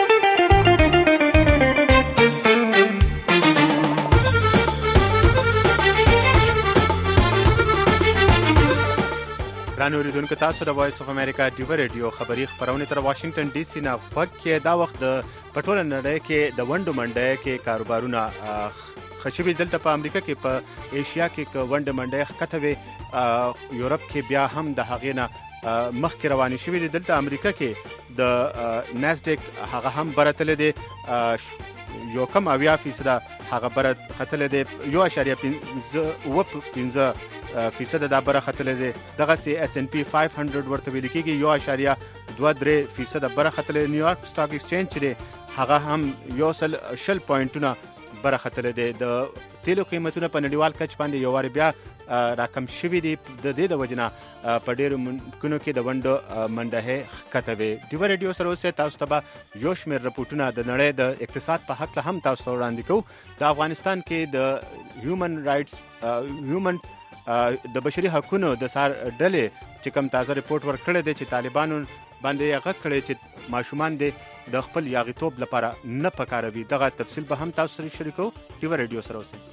ګران اوریدونکو، تاسو د وایس اف امریکا ډیو ریډیو خبری خبرونه تر واشنگټن ډي سي نه غوږی. دا وخت د پټول نړۍ کې د ونډو منډۍ کې کاروبارونه خشبي دلته په امریکا کې په ایشیا کې ونډه منډۍ ښکته وي، یورپ کې بیا هم د هغې نه مخکې روانې شوې دي. دلته امریکا کې د ناسډیک هغه هم برتلی دی، یو کم اویا فیصده هغه برت ختلی دی، یو اشاریه پنځه اوه پنځه فیصد د برخه تللې. دغه سي اس ان پی پنځه سوه ورته ویل کېږي یو اشاریه دوه درې فیصد برخه تللې. نیویارک سټاک ایکسچینج چې هغه هم یو سل شل پوینټونه برخه تللې. د تیلو قیمتونه په نړیوال کچ باندې یو وار بیا راکم شوي دي. د دې د وجنه په ډېرو ملکونو کې د ونډو منډه ښکته وې. ډیوه ریډیو سره اوسئ. تاسو ته به یو شمېر رپورټونه د نړۍ د اقتصاد په هکله هم تاسو ته وړاندې کوو. د افغانستان کې د هیومن رایټس هیومن د بشري حقونو د سار ډلې چې کوم تازه ریپورت ورکړی دی چې طالبانو باندې یې غږ کړی چې ماشومان دې د خپل یاغیتوب لپاره نه پکاروي. دغه تفصیل به هم تاسو سره شریکو. ډیوه ریډیو سره اوسئ.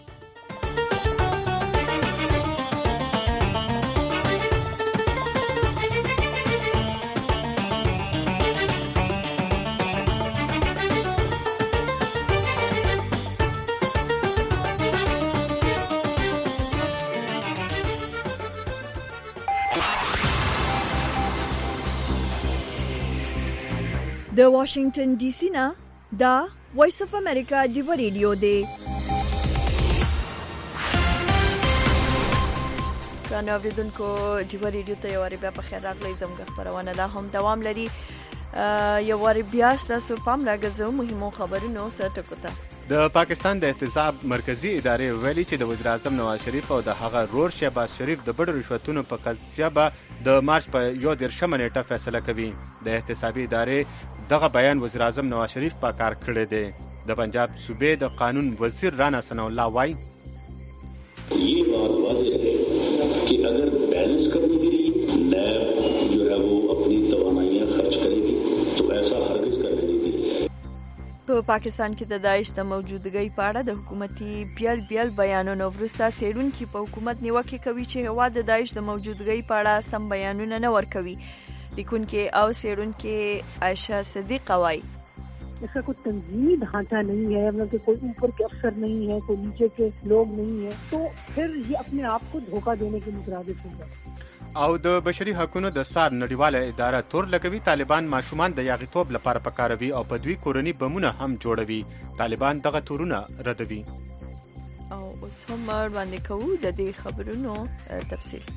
د واشنگټن ډي سي نه دا وایس اف امریکا ډیوه ریډیو دی. ګرانو اوریدونکو ډیوه ریډیو ته یو وارې بیا په خیر راغلی. زموږ خپرونه لا هم دوام لري. یو وارې بیا ستاسو پام راګرځوم مهمو خبرونو سره ټکو ته. د پاکستان د احتساب مرکزی ادارې ویلي چې د وزیر اعظم نواز شریف او د هغه رور شهباز شریف د بډو رشوتونو په قضیه به د مارچ په یو دېرشمه نیټه فیصله کوي. د احتسابي ادارې دغه بیان وزیر اعظم نواز شریف په کار کړی دی. د پنجاب صوبې د قانون وزیر رانا ثناء الله وایي یہ بات واضح ہے کہ اگر بیلنس کرنے کے لیے نیب جو ہے وہ اپنی توانائیاں خرچ کرے گی تو ایسا ہرگز کرنے نہیں دی. په پاکستان کې د داعش د موجودګۍ په اړه د حکومتي بیل بیل بیانونو وروسته څېړونکي په حکومت نیوکې کوي چې هوا د داعش د موجودګۍ په اړه سم بیانونه نه ورکوي. لیکونکي او څېړونکي عائشہ صدیقه وایي ऐसा कोई तंजीमी ढांचा नहीं है, मतलब कि कोई ऊपर के अफसर नहीं है, कोई नीचे के लोग नहीं है, तो फिर ये अपने आप को धोखा देने के मुतरादिफ होगा. او د بشري حقوقو د سار نړیواله اداره تور لګوي. طالبان ماشومان د یاغیتوب لپاره پکاروي او په دوی کورنی بمونه هم جوړوي. طالبان دغه تورونه ردوي. او اوس هم باندې کوو د دې خبرونو تفصیل.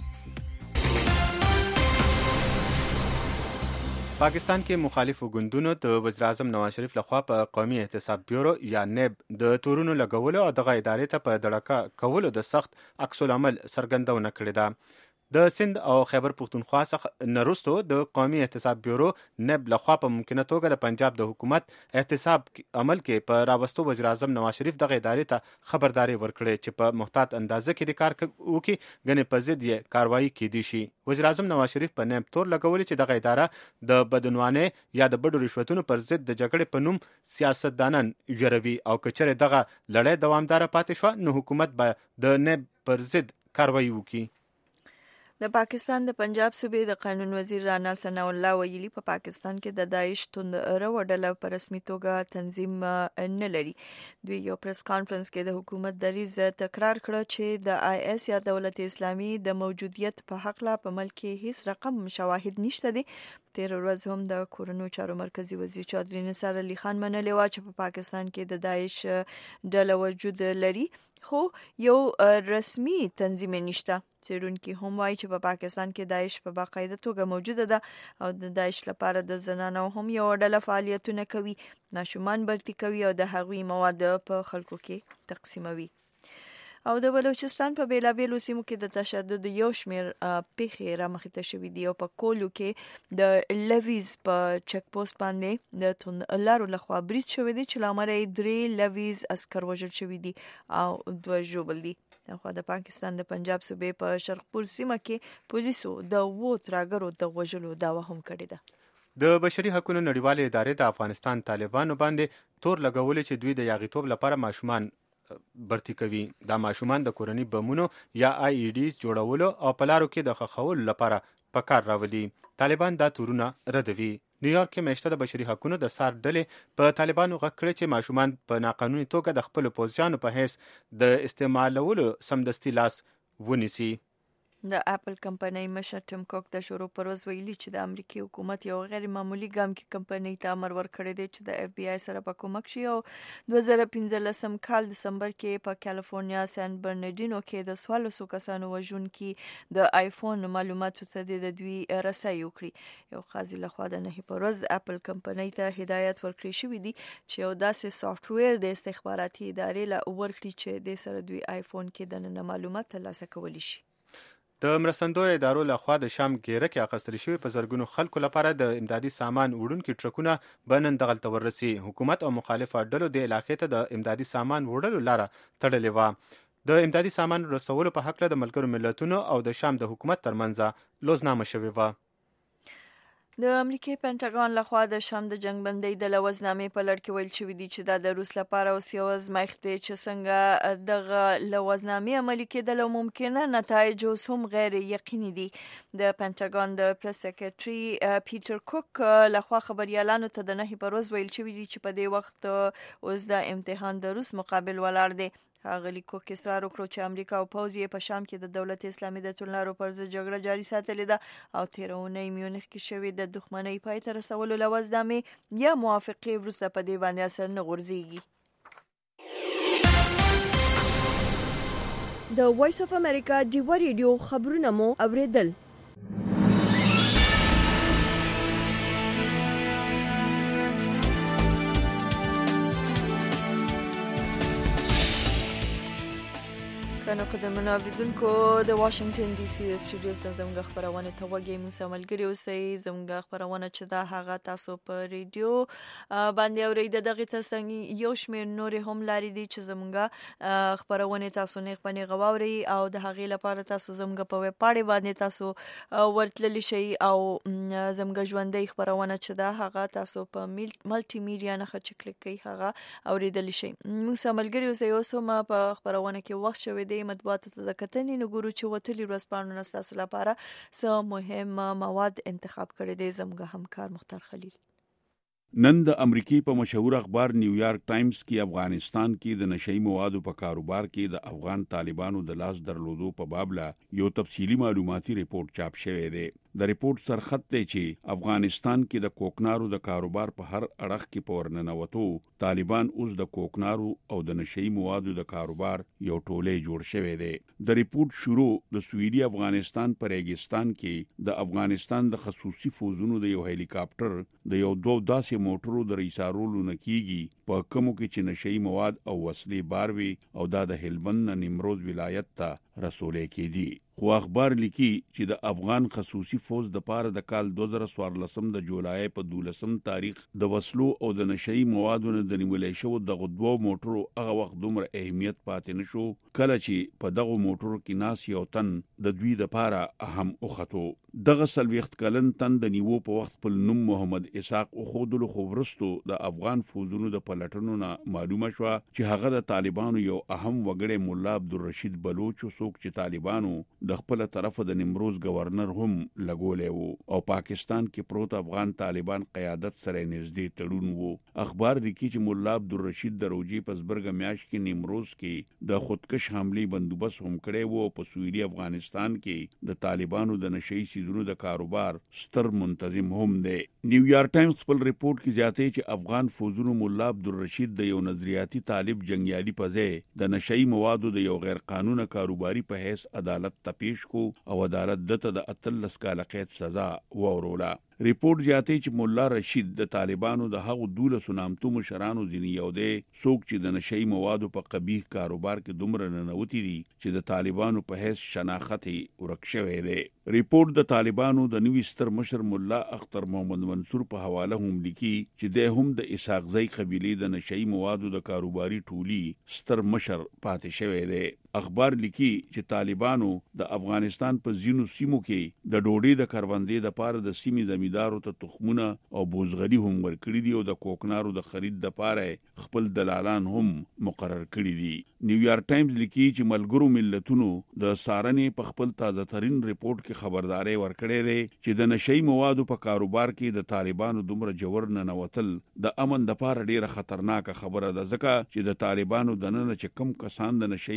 پاکستان کې مخالفو ګوندونو د وزیر اعظم نواز شریف لخوا په قومي احتساب بیورو یا نیب د تورونو لګولو او دغه ادارې ته په دړکه کولو د سخت عکس العمل څرګندونه کړې ده. د سند او خیبر پختونخوا څخه نرستو د قومي احتساب بیورو نیب لخوا په ممکنه توګه د پنجاب د حکومت احتساب عمل کې په راوستو وزیر اعظم نواز شریف دغه ادارې ته خبرداري ورکړې چې په محتاط اندازه کې د کار وکړي ګنې په ضد یې کاروایی کېدی شي. وزیر اعظم نواز شریف په نیب تور لګولي چې دغه اداره د بدعنوانۍ یا د بډو رشوتونو پر ضد د جګړې په نوم سیاستدانان یروي او که چېرې دغه لړۍ دوامداره پاتې شوه نو حکومت به د نیب پر ضد کاروایی وکړي. د پاکستان د پنجاب صوبې د قانون وزیر رانا ثناء الله ویلي په پاکستان کې د داعش توند رو ډله په رسمي توګه تنظیم نه لري. دوی یو پریس کانفرنس کې د حکومت دریځ تکرار کړ چې د آی اس یا دولت اسلامي د موجودیت په حق لا په ملک کې هیڅ رقم شواهد نشته دي. تیر ورځ هم د کورونو چارو مرکزی وزیر چودري نثار علي خان منلې و چې په پاکستان کې د داعش ډله وجود لري خو یو رسمي تنظیم نشته. څېړونکي هم وایي چې په پاکستان کې داعش په باقاعده توګه موجوده ده او د داعش لپاره د زنانو هم یو ډله فعالیتونه کوي، ماشومان برتي کوي او د هغوی مواد په خلکو کې تقسیموي. او د بلوچستان په بیلابیلو سیمو کې د تشدد یو شمېر پیښې رامخې ته شوي دي او په کولو کې د لویز په چک پوسټ باندې د توندلارو لخوا برید شوی دی چې له امله یې درې لویز عسکر وژل شوي دي او دوه ژوبل دي. خو د پاکستان د پنجاب صوبې په شرقپور سیمه کې پولیسو د وو ترهګرو د وژلو دعوه هم کړې ده. د بشري حقوقو نړیوالې ادارې د افغانستان طالبانو باندې تور لګولې چې دوی د یاغیتوب لپاره ماشومان برتی کوي. دا ماشومان د کورنۍ بمونو یا آی ای ډیز جوړولو او په لارو کې د ښخولو لپاره په کار راولي. طالبان دا تورونه ردوي. نیویارک کې میاشته د بشري حقوقو د سار ډلې په طالبانو غږ کړی چې ماشومان په ناقانوني توګه د خپلو پوځیانو په حیث د استعمالولو سمدستي لاس ونیسي. د اپل کمپنۍ مشر ټیم کوک د شروع پر ورځ ویلي چې د امریکای حکومت یو غیر معمولی ګام کې کمپنۍ ته امر ورکړی دی چې د اف بی آی سره په کومک شي او دوه زره پنځلسم کال دسمبر کې په کالیفورنیا سان برنارډینو کې د څوارلسو کسانو وژونکي د آیفون معلوماتو ته د دوی رسایي وکړي. یو قاضي لخوا د نهي پر ورځ اپل کمپنۍ ته هدایت ورکړی شوی دی چې یو داسې سافټویر د استخباراتي ادارې له ورکړي چې د سره دوی آیفون کې د نن معلومات ترلاسه کولی شي. د مرستندوی ادارو لخوا د شام ګیره کې اخیستل شوی په زرګونو خلکو لپاره د امدادي سامان وړونکي ټرکونه به نن دغلته ورسي. حکومت او مخالفه ډلو د علاقې ته د امدادي سامان وړلو لاره تړلې وه. د امدادي سامان رسولو په حق له د ملګرو ملتونو او د شام د حکومت ترمنځ لوزنامه شوې وه. د امریکای پنټاګون لخوا د شام د جنگ بندۍ د لوزنامې په لړ کې ویل شوی دی چې دا د روس لپاره اوس یو ازمایښت دی چې څنګه دغه لوزنامې عملي کېدل او ممکنه نتایج اوس هم غیر یقیني دي. د پنټاګون د پریس سکرټري پیټر کوک لخوا خبريالانو ته د نهي پر ورځ ویل شوی دی چې په دې وخت اوس د امتحان د روس مقابل ولاړ دی. هغه لیکوک اصرار وکړو چې امریکا او پوځ یې په شام کې د دولت اسلامي د توندلارو پر ضد جګړه جاري ساتلې ده او تېره اونۍ میونخ کې شوې د دښمنۍ پای ته رسولو لوزنامې یا موافقې وروسته په دې باندې اثر نه غورځېږي. د وایس اف امریکا ډیوا ریډیو خبرونه مو اوریدل. کنو قدمونو اوریدونکو د واشنگټن ډي سي استودیو څخه زموږ خبرونه ته وګورئ. موږ ملګری اوسئ. زموږ خبرونه چې دا هغه تاسو په ریډیو باندې اورئ. دغه ترڅنګ یو شمېر نور هم لاري دي چې زموږ خبرونه تاسو نه خپنی غواوري او د هغې لپاره تاسو زموږ په ویب پاڼې باندې تاسو ورتللی شئ او زموږ ژوندۍ خبرونه چې دا هغه تاسو په ملټي میډیا نه چې کلیک کوئ هغه اوریدلی شئ. موږ ملګری اوسئ. اوس هم په خبرونه کې وخت شوی دی مطبوعاتو ته د کتنې نګورو چې وتلي ورځپاڼو تاسو لپاره څه مهم مواد انتخاب کړی دی. زموږ همکار مختار خلیل نن د امریکای په مشهور اخبار نیویارک ټایمز کې افغانستان کې د نشئی موادو په کاروبار کې د افغان طالبانو د لاس درلودو په باب لا یو تفصیلی معلوماتي ریپورت چاپ شوی دی. د ریپورت سرخط دی چې افغانستان کې د کوکنارو د کاروبار په هر اړخ کې په ورننوتو طالبان اوس د کوکنارو او د نشئی موادو د کاروبار یو ټولې جوړ شوی دی. د ریپورت شروع د سویلي افغانستان په ریګستان کې د افغانستان د خصوصي فوزونو د یو هلیکاپټر د یو دوه داسې موټرو د ریسارولو نکیږي په کومو کې چې نشئی مواد او وسلې باروي او دا د هلمند نیمروز ولایت ته رسولې کېدي. خو اخبار لیکي چې د افغان خصوصي فوز د پاره د کال دوه زره څوارلسم د جولای په دولسم تاریخ د وسلو او د نشئی موادو نه د نیولې شو د غدوو موټرو هغه وخت دومره اهمیت پاتې نشو کله چې په دغه موټرو کې ناس یو تن د دوی د پاره اهم اوخته. دغه سلويخت کلن تن د نیوو په وخت په نوم محمد اسحاق او خودلو خبرستو د افغان فوزونو د پلټنو نه معلومه شو چې هغه د طالبانو یو اهم وګړی مولا عبدالرشید بلوچ څوک چې طالبانو د خپل طرف د نیمروز گورنر هم لګولې وو او پاکستان کې پروت افغان طالبان قیادت سره نږدې تړون وو. اخبار لیکي چې مولا عبدالرشید د روجي پسبرګ میاش کې نیمروز کې د خودکش حمله بندوبست هم کړی وو. په سویلي افغانستان کې د طالبانو د نشئی سیزونو د کاروبار ستر منتظم هم دی. نیویارک ټایمز خپل ریپورت کې ځاتې چې افغان فوزونو مولا عبدالرشید د یو نظریاتي طالب جنگیالي په ځای د نشئی موادو د یو غیر قانوني کاروباري په حیث عدالت ته پیش کو او عدالت دته د اتلس کاله قید سزا ووروله. ریپورت زیاتې چې مولا رشید د طالبانو د هغو دولسو نامتو مشرانو ځینې یو دی څوک چې د نشئی موادو په قبیح کاروبار کې دومره ننوتي دي چې د طالبانو په حیث شناخت ورک شوی دی. ریپورت د طالبانو د نوي ستر مشر مولا اختر محمد منصور په حواله هم لیکي چې د هم د اسحاقزی قبیلې د نشئی موادو د کاروباري ټولي ستر مشر پاتې شوی دی. اخبار لیکي چې طالبانو د افغانستان په ځینو سیمو کې د ډوډۍ د کروندې د پاره د سیمې زمیندارو ته تخمونه او بوزغلي هم ورکړي دي او د کوکنارو د خرید د پاره خپل دلالان هم مقرر کړي دي. نیویارک ټایمز لیکي چې ملګرو ملتونو د سارنې په خپل تازه ترين ریپورت کې خبرداري ورکړې ده چې د نشئی موادو په کاروبار کې د طالبانو دومره جوړ نه نوتل د امن د پاره ډیره خطرناک خبره ده ځکه چې د طالبانو د نن چې کم کسان د نشئی موادو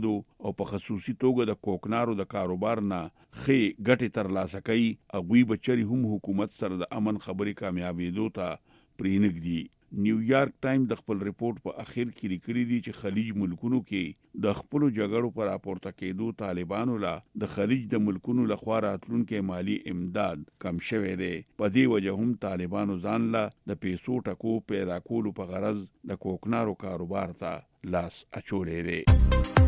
موادو او په خصوصي توګه د کوکنارو د کاروبار نه خې ګټه تر لاسه کوي او به چری هم حکومت سره د امن خبري کامیابېدو ته پرېنګدي. نیویارک ټایم د خپل ریپورت په اخر کې لیکلي دي چې خلیج ملکونو کې د خپل جګړو پر راپورته کېدو طالبانو لا د خلیج د ملکونو لخوا راتلونکي مالی امداد کم شوی دی. په دې وجه هم طالبانو ځان لا د پیسو ټکو پیدا کولو په غرض د کوکنارو کاروبار ته لاس اچولې دی.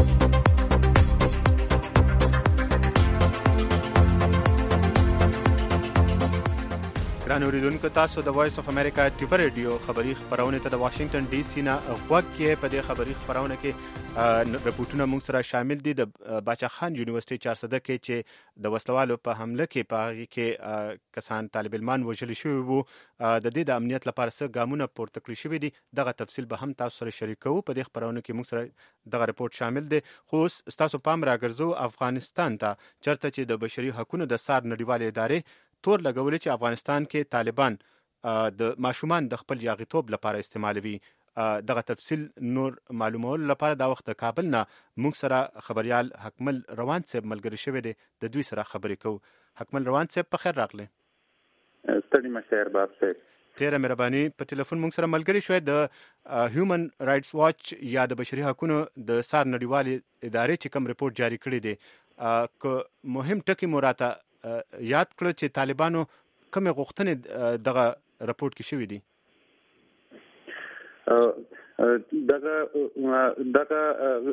ګران اوریدونکو، تاسو د وایس اف امریکا ټیوب رادیو خبری خبرونه ته د واشنگټن ډي سي نه غوږ کې په دې خبری خبرونه کې رپورټونه موږ سره شامل دي. د باچا خان یونیورسيټي چارسده کې چې د وسلوالو په حمله کې په هغه کې کسان طالب علمان وژل شوي وو، د دې د امنیت لپاره څه ګامونه پورته کړی شوي دي. دغه تفصیل به هم تاسو سره شریکو. په دې خبرونه کې موږ سره دغه رپورټ شامل دی. خو تاسو پام راګرځو افغانستان ته، چرته چې د بشري حقوقو د سار نړیوالې ادارې تور لګولې چې افغانستان کې طالبان د ماشومان د خپل یاغیتوب لپاره استعمالوي. دغه تفصیل نور معلومولو لپاره دا وخت د کابل نه موږ سره خبريال حکمل روان صاحب ملګری شوی دی. د دوی سره خبرې کوو. حکمل روان صاحب په خیر راغلی. ستړي مشه ارباب صاحب، ډیره مهرباني. په ټلیفون موږ سره ملګری شوی د هیومن رائټس واچ یا د بشري حقوقو د سار نړیوالې ادارې چې کوم رپورټ جاری کړی دی. که مهم ټکی مو راته یاد کړ چې طالبانو کومه غوښتنې دغه رپورټ کې شوې دي. دغه دغه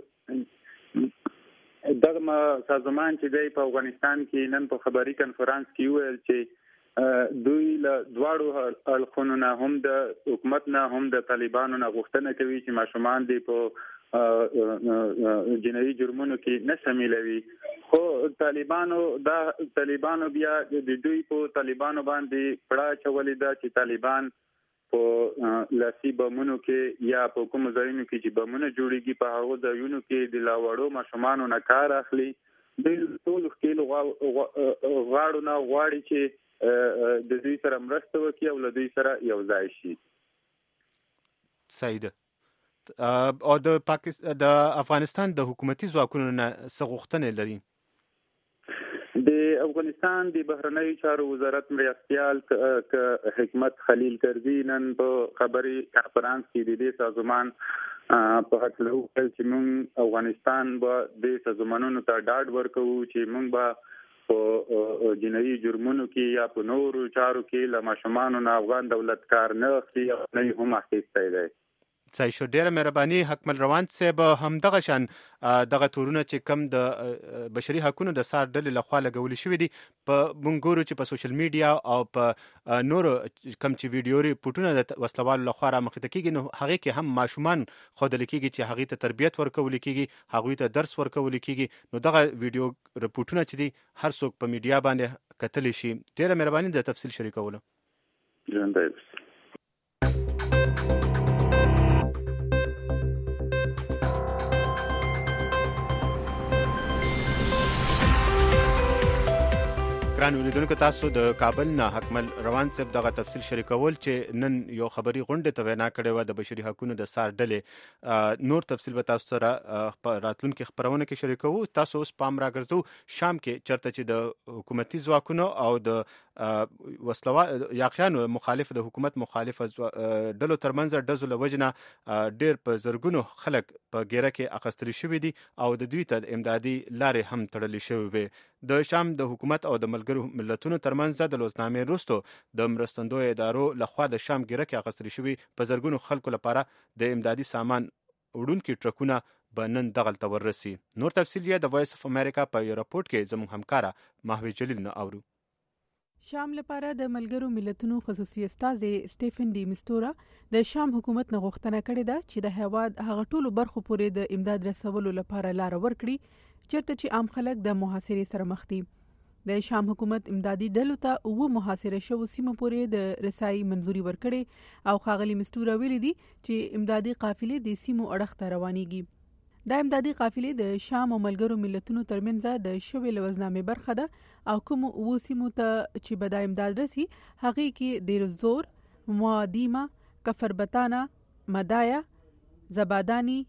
دغه سازمان چې دی په افغانستان کې نن په خبري کانفرنس کې ویل چې دوی له دواړو اړخونو نه، هم د حکومت نه هم د طالبانو نه غوښتنه کوي چې ماشومان دی په جنایي جرمونو کې نه شاملوي. خو طالبانو دا طالبانو بیا د دوی په طالبانو باندې پړه چولې ده چې طالبان په لاسي بمونو کې یا په کوم ځایونو کې چې بمونه جوړيږي په هغه ځایونو کې د لاوړو ماشومانو نه کار اخلي. د ټول خپل غاړو نه غواړي چې د دوی سره مرسته وکړي او له دوی سره یو ځای شي. صحیح ده. او د پاکستان د افغانستان د حکومتي ځواکونو نه څه غوښتنې لري؟ د افغانستان د بهرنیو چارو وزارت مرستيال ک حکمت خلیل کرزي نن په خبري کانفرنس کې د دې سازمان په حق له چې موږ افغانستان به د سازمانونو ته ډاډ ورکوو چې موږ به په جنایي جرمونو کې یا په نورو چارو کې له ماشومانو نه افغان دولت کار نه اخلي او نه هم اخیستی دی. صحیح شو. ډیره مهرباني حکمل روان صاحب. هم دغه شان دغه تورونه چې کم د بشري حقوقو د سار ډلې لخوا لګول شوی دي په مونږ چې په سوشل میډیا او په نورو کم چې ویډیو ریپورټونه د وسلوالو لخوا را مخته کیږي، نو هغه کې هم ماشومان خودل کیږي چې هغه ته تربیت ورکول کیږي، هغه ته درس ورکول کیږي. نو دغه ویډیو ریپورټونه چې دي هر څوک په میډیا باندې کتلی شي. ډیره مهرباني د تفصیل شریکولو. ژوندۍ ګران اوریدونکو، تاسو د کابل نه حکمل روان صاحب دغه تفصیل شریکول چې نن یو خبري غونډه ته وینا کړې و د بشري حقوقو د سار ډلې. نور تفصیل به تاسو سره راتلونکي خبرونه کې شریکو. تاسو اوس پام راګرځو شام کې چرته چې د حکومتي ځواکونو او د وسلوا یاقیانو مخالف د حکومت مخالف ډلو ترمنځ ډزو لوجنه ډېر په زرګونو خلک په ګیره کې اخستري شوي دي او د دوی ته امدادي لارې هم تړلې شوې وي. د شام د حکومت او د ملګرو ملتونو ترمنځ د لوزنامې وروسته د مرستندوی ادارو لخوا د شام ګیره کې اخستري شوي په زرګونو خلکو لپاره د امدادي سامان وړونکي ټرکونه به نن دغلته ورسي. نور تفصیل یې د وایس اف امریکا په یو راپورټ کې زموږ همکاره ماهوی جلیل نه اورو. شام لپاره د ملګرو ملتونو خصوصي استازی سټیفن ډی مستورا د شام حکومت نه غوښتنه کړې ده چې د هیواد هغه ټولو برخو پورې د امداد رسولو لپاره لار ورکړي چیرته چې عام خلک د محاصرې سره مخ دي. د شام حکومت امدادي ډلو ته اوه محاصره شوو سیمو پورې د رسایي منځوري ورکړي او ښاغلي مستورا ویلي دي چې امدادي قافلې د سیمو اړخ ته روانېږي. دا امدادي قافلې د شام او ملګرو ملتونو ترمنځ د شوې لوزنامې برخه ده او کوم اوه سیمو ته چې به دا امداد رسي هغې کې دیر الزور، موادیما، کفر بتانا، مدایا، زبادانی،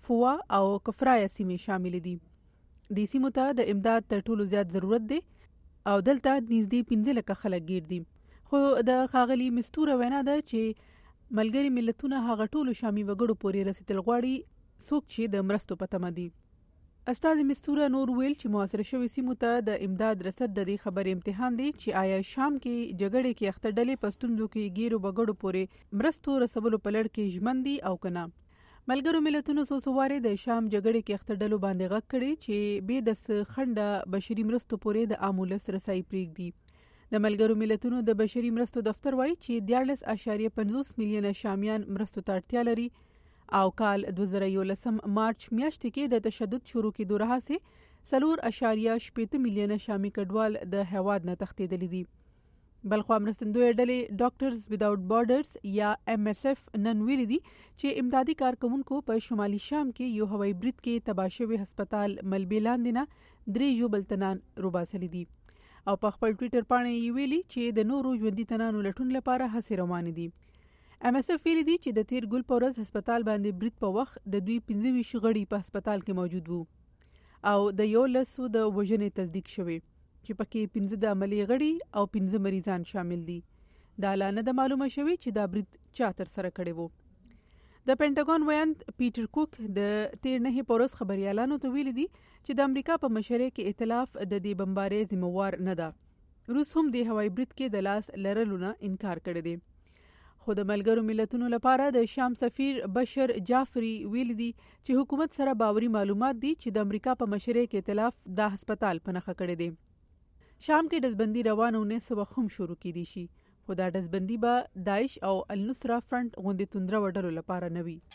فوا او کفرایا سیمې شامل دي. د سیمو ته د امداد تر ټولو زیات ضرورت دی او دلته نږدې پنځه لکه خلک ګیر دي. خو د ښاغلي مستوره وینا ده چې ملګري ملتونه هغه ټولو شامي وګړو پورې رسیدل غواړي څوک چې د مرستو په تمه دي. استاد مستوره نور ویل چې محاصره شوی سیمو ته د امداد رسد د دې خبر امتحان دی چې آیا شام کې جګړې کې اخته ډلې پستوندو کې ګیرو بغړو پورې مرستو رسولو په لړ کې ژمن دي او کنه. ملګرو ملتونو څو سواره د شام جګړې کې اخته ډلو باندې غږ کړي چې به د خنډه بشري مرستو پورې د عامولس رسای پریږدي. د ملګرو ملتونو د بشري مرستو دفتر وایي چې دیارلس اشاریه پنځوس میلیونه شامیان مرستو ته اړتیا لري او کال دوه زره یولسم مارچ میاشتې کې د تشدد شروع کېدو راهیسې څلور اشاریه شپېته میلیونه شامي کډوال د هیواد نه تښتېدلي دي. بلخوا مرستندویه ډلې ډاکټرز ویداوټ بارډرز یا ایم ایس اف نن ویلي دي چې امدادي کارکوونکو په شمالي شام کې یو هوایي برید کې تباه شوی هسپتال ملبې لاندې نه درې ژوبل تنان روباسلي دي او په خپل ټویټر باندې یې ویلي چې د نورو ژوندي تنانو لټون لپاره هڅې روانې دي. ایم ایس اف ویلي دي چې د تیر ګل په ورځ هسپتال باندې برید په وخت د دوی پنځه ویشت غړي په هسپتال کې موجود وو او د یو لسو د وژنې تصدیق شوی چې پکې پنځه د عملي غړي او پنځه مریضان شامل دي. دا لا نه د معلومه شوی چې دا برید چا تر سره کړی وو. د پینټاګون ویاند پیټر کوک د تیر نه په ورځ خبريالانو ته ویلي دي چې د امریکا په مشرۍ کې ائتلاف د دې بمبارۍ ذمہوار نه ده. روس هم د هوایي برید کې د لاس لرلو نه انکار کړی دی. خو د ملګرو ملتونو لپاره د شام سفیر بشر جعفری ویلي دي چې حکومت سره باوري معلومات دي چې د امریکا په مشرۍ کې ائتلاف د هسپتال په نخښه کړی دی. شام کې ډزبندي روانه اونیس سوه هم شروع کېدی شي خو دا ډزبندي به داعش او النصره فرنٹ غوندې توندره وډلو لپاره نه وي.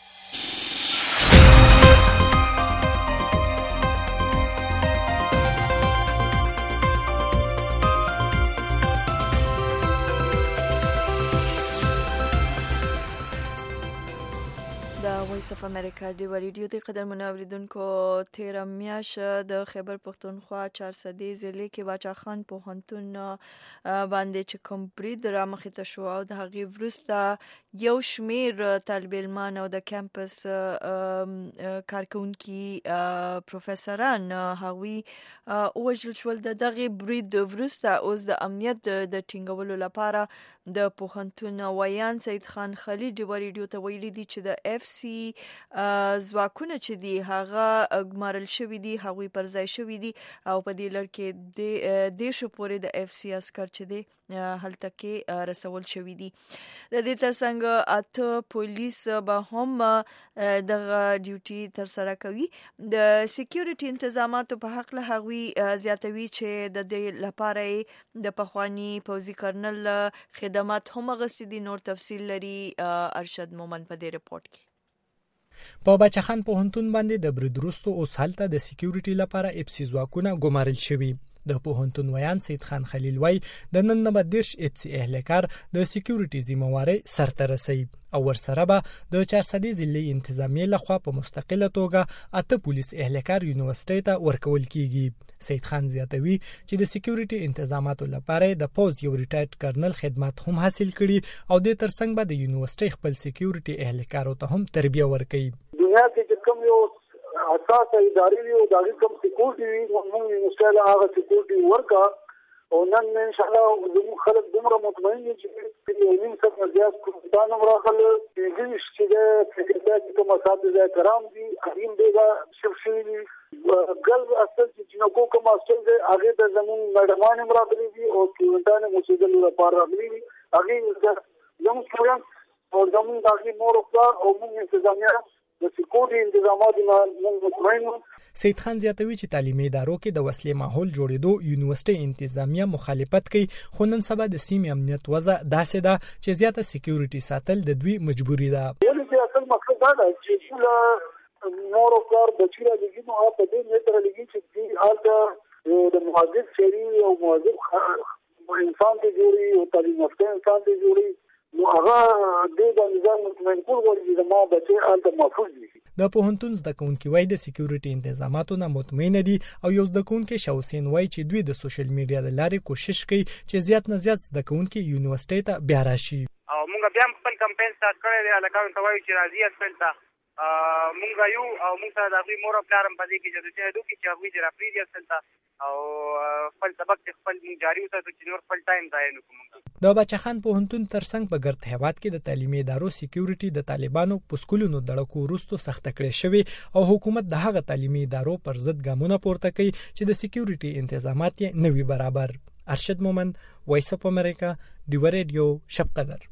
د وایس اف امریکا دی ریډیو د قدر منوریدونکو تیر میاش د خیبر پختونخوا چهار صدې ضلع کې باچا خان پوهنتون باندې چې کوم برید را مخې ته شو او د هغې وروسته یو شمیر طالب علمان او د کمپس کارکونکي پروفیسوران هغوی وژل شول. د دغې برید وروسته اوس د امنیت د ټینګولو لپاره د پوهنتون ویان سید خان خلیل دی ریډیو ته ویلي دي چې د اف سی ځواکونه چې دي هغه ګمارل شوي دي، هغوی پر ځای شوي دي او په دې لړ کې د دیشو پورې د اف سی عسکر چې دي هلته کې رسول شوي دي. د دې ترڅنګ اته پولیس به هم دغه ډیوټي ترسره کوي. د سکیورټي انتظاماتو په حق له هغوی زیاتوي چې د دې لپاره د پخوانی پوځي کرنل خدمات هم غوښتي دي. نور تفصیل لري ارشد مومن په دې رپورت کې. په بچخان پوهنتون باندې د برید وروسته اوس هلته د سکیورټي لپاره اف سی ځواکونه ګمارل شوي. د پوهنتون ویان سید خان خلیل وای د نن نه دیرش اف سی اهلکار د سکیورټي ذمہواری سرته رسي او ورسره به د چهار صدې ضلع انتظامیه لخوا په مستقله توګه اته پولیس اهلکار یونیورسيټي ته ورکول کیږي. سید خان زیاتوي چې د سکیورټي انتظاماتو لپاره د پوز یو ریټایرډ کرنل خدمات هم حاصل کړي او د ترڅنګ به د یونیورسيټي خپل سکیورټي اهلکارو ته هم تربیه ورکړي. دنیا کې کوم یو اساس اداري وي او دا کوم سکیورټي وي موږ مستقله هغه سکیورټي ورکا او نن ان شاء الله زموږ خلک دومره مطمئن دي چې یو نیم ساعت زیات کومتانو راغله چې چې د سکیورټي کوم اساتذه کرام دي اړین دیګه شفشي دي ګل اصل چې نو کوم اصل دي هغه د زموږ مډمان مرابلي دي او کومتانو مسجد لپاره راغلي دي هغه زموږ څنګه او زموږ داخلي مور او او موږ انتظامیه د سکیورټي انتظاماتو نه مطمئن. سید خان زیاتوي چې تعلیمي ادارو کې د وسلې ماحول جوړېدو یونیورسيټي انتظامیه مخالفت کوي خو نن سبا د سیمې امنیت وضع داسې ده چې زیاته سکیورټي ساتل د دوی مجبوري ده. ولې اصل مقصد دا دی چې ټول مور او پلار بچی را لګي نو په دې متر لګي چې حالت یو د مهاجر شری او مهاجر انسان ته جوړي او تعلیم یافته انسان ته جوړي نو هغه د نظام مطمئن کول غواړي چې ما بچي حالت محفوظ وي. د پوهنتون زده کوونکي وایي د سکیورټي انتظاماتو نه مطمئن دي او یو زده کوونکی شوسین وایي چې دوی د سوشل میډیا د لارې کوشش کوي چې زیات نه زیات زده کوونکي یونیورسيټي ته بیا راشي. او موږ بیا خپل کمپاین سٹارټ کړی دی، الکانو ته وایو چې راځي خپل ته مونږ یو او مونږ ته د هغوی مور او پلار هم په دې کې جدوجهد وکړي چې هغوی دې راپرېږدي هلته او خپل سبق چې خپل مونږ جاري وساتو چې نور خپل ټایم ضایع نه کړو مونږ. د باچاخان پوهنتون ترڅنګ په ګرد هیواد کې د تعلیمي ادارو سکیورټي د طالبانو په سکولونو دړکو وروسته سخته کړې شوې او حکومت د هغه تعلیمي ادارو پر ضد ګامونه پورته کوي چې د سکیورټي تنظیمات یې نه وي برابر. ارشد مومند، وایس اف امریکا، ډیو ریډیو، شب قدر.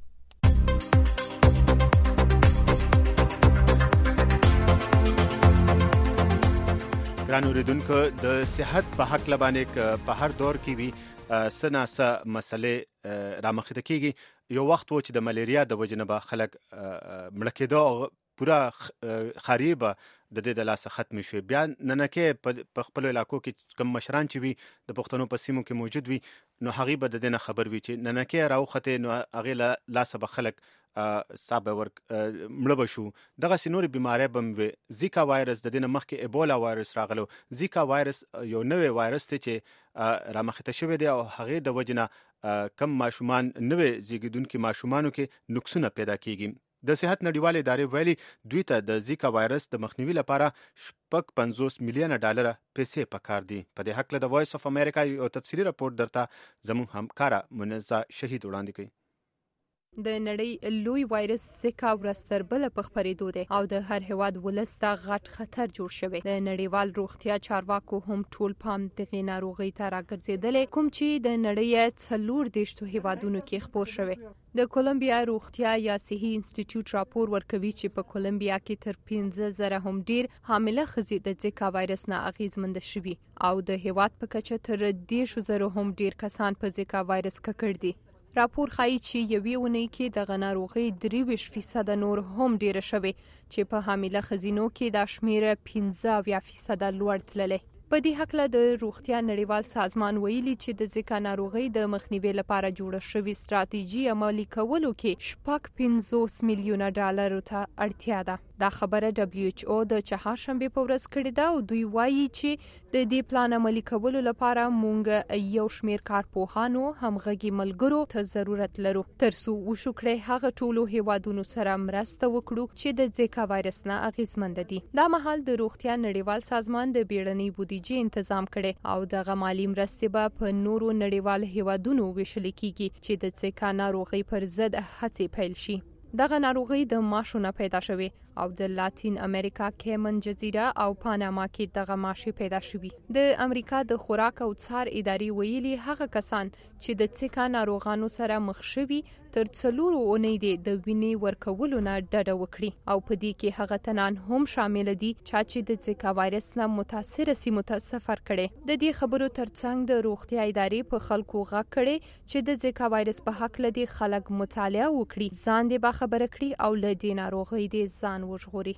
ګران اوریدونکو، د صحت په حق لبانې په هر دور کې وي سناسه مسلې رامخته کیږي. یو وخت و چې د ملیریا د وجې نه به خلک مړه کېده او پوره خاري به د دې د لاسه ختمې شوې. بیا ننکې په خپلو علاقو کې کوم مشران چې وي د پښتنو په سیمو کې موجود وي نو هغې به د دې نه خبر وي چې ننکې راوختې نو هغې له لاسه به خلک صابه ورک مړه به شو. دغسې نورې بیمارۍ به هم وي. زیکا وایرس، د دې نه مخکې ایبولا وایرس راغلو. زیکا وایرس یو نوی وایرس دی چې رامخته شوی دی او هغې د وجې نه کم ماشومان نوی زیږېدونکي ماشومانو کې نقصونه پیدا کیږي. د صحت نړیوالې ادارې ویلي دوی ته د زیکا وایرس د مخنیوي لپاره شپږ پنځوس میلیونه ډالره پیسې پکار دي. په دې هکله د وایس اف امریکا یو تفصیلي راپور درته زموږ همکاره منزه شهید وړاندې کوي. د نړۍ لوی وایرس زیکا ورځ تر بله په خپرېدو دی او د هر هیواد ولس ته غټ خطر جوړ شوی. د نړیوال روغتیا چارواکو هم ټول پام دغې ناروغۍ ته راګرځېدلی، کوم چې د نړۍ څلور دېرشو هیوادونو کې خپور شوی. د کولمبیا روغتیا یا صحي انسټیټیوټ راپور ورکوي چې په کولمبیا کې تر پنځه زره هم ډیر حامله ښځې د زیکا وایرس نه اغېزمنده شوي او د هیواد په کچه تر دېرشو زرو هم ډیر کسان په زیکا وایرس ککړ دي. راپور ښایي چې یوې اونۍ کې دغه ناروغۍ درې ویشت فیصده نور هم ډیره شوې چې په حامله ښځینو کې دا شمیره پنځه اویا فیصده لوړ تللی. په دې هکله د روغتیا نړیوال سازمان ویلي چې د زیکا ناروغۍ د مخنیوي لپاره جوړه شوې ستراتیژي عملي کولو کې شپږ پنځوس میلیونه ډالرو ته اړتیا ده. دا خبره دبلیو ایچ او د چهارشنبې په ورځ کړې ده او دوی وایي چې د دې پلان عملي کولو لپاره مونږ یو شمیر کارپوهانو همغږي ملګرو ته ضرورت لرو ترڅو وشو کړی هغه ټولو هیوادونو سره مرسته وکړو چې د زیکا وایرس نه اغېزمنده دي. دا مهال د روغتیا نړیوال سازمان د بیړنۍ بودیجې تنظیم کړي او دغه مالی مرستې به په نورو نړیوال هیوادونو ویشل کیږي چې د زیکا ناروغۍ پر ضد هڅې پیل شي. دغه ناروغي د ماشو نه پیدا شوې او د لاتین امریکا کیمن جزیره او پاناما کې دغه ماشي پیدا شوي. د امریکا د خوراک او څار ادارې ویلي هغه کسان چې د زیکا ناروغانو سره مخ شوي تر څلورو اونۍ د وینې ورکولو نه ډډه وکړي او په دې کې هغه تنان هم شامل دي چې د زیکا وایرس نه متاثره سیمو ته سفر کړي. د دې خبرو ترڅنګ د روغتیا ادارې په خلکو غږ کړي چې د زیکا وایرس په حق لدی خلک مطالعه وکړي، ځان دې با خبره کړي او له دې ناروغۍ دې ځان وژغوري.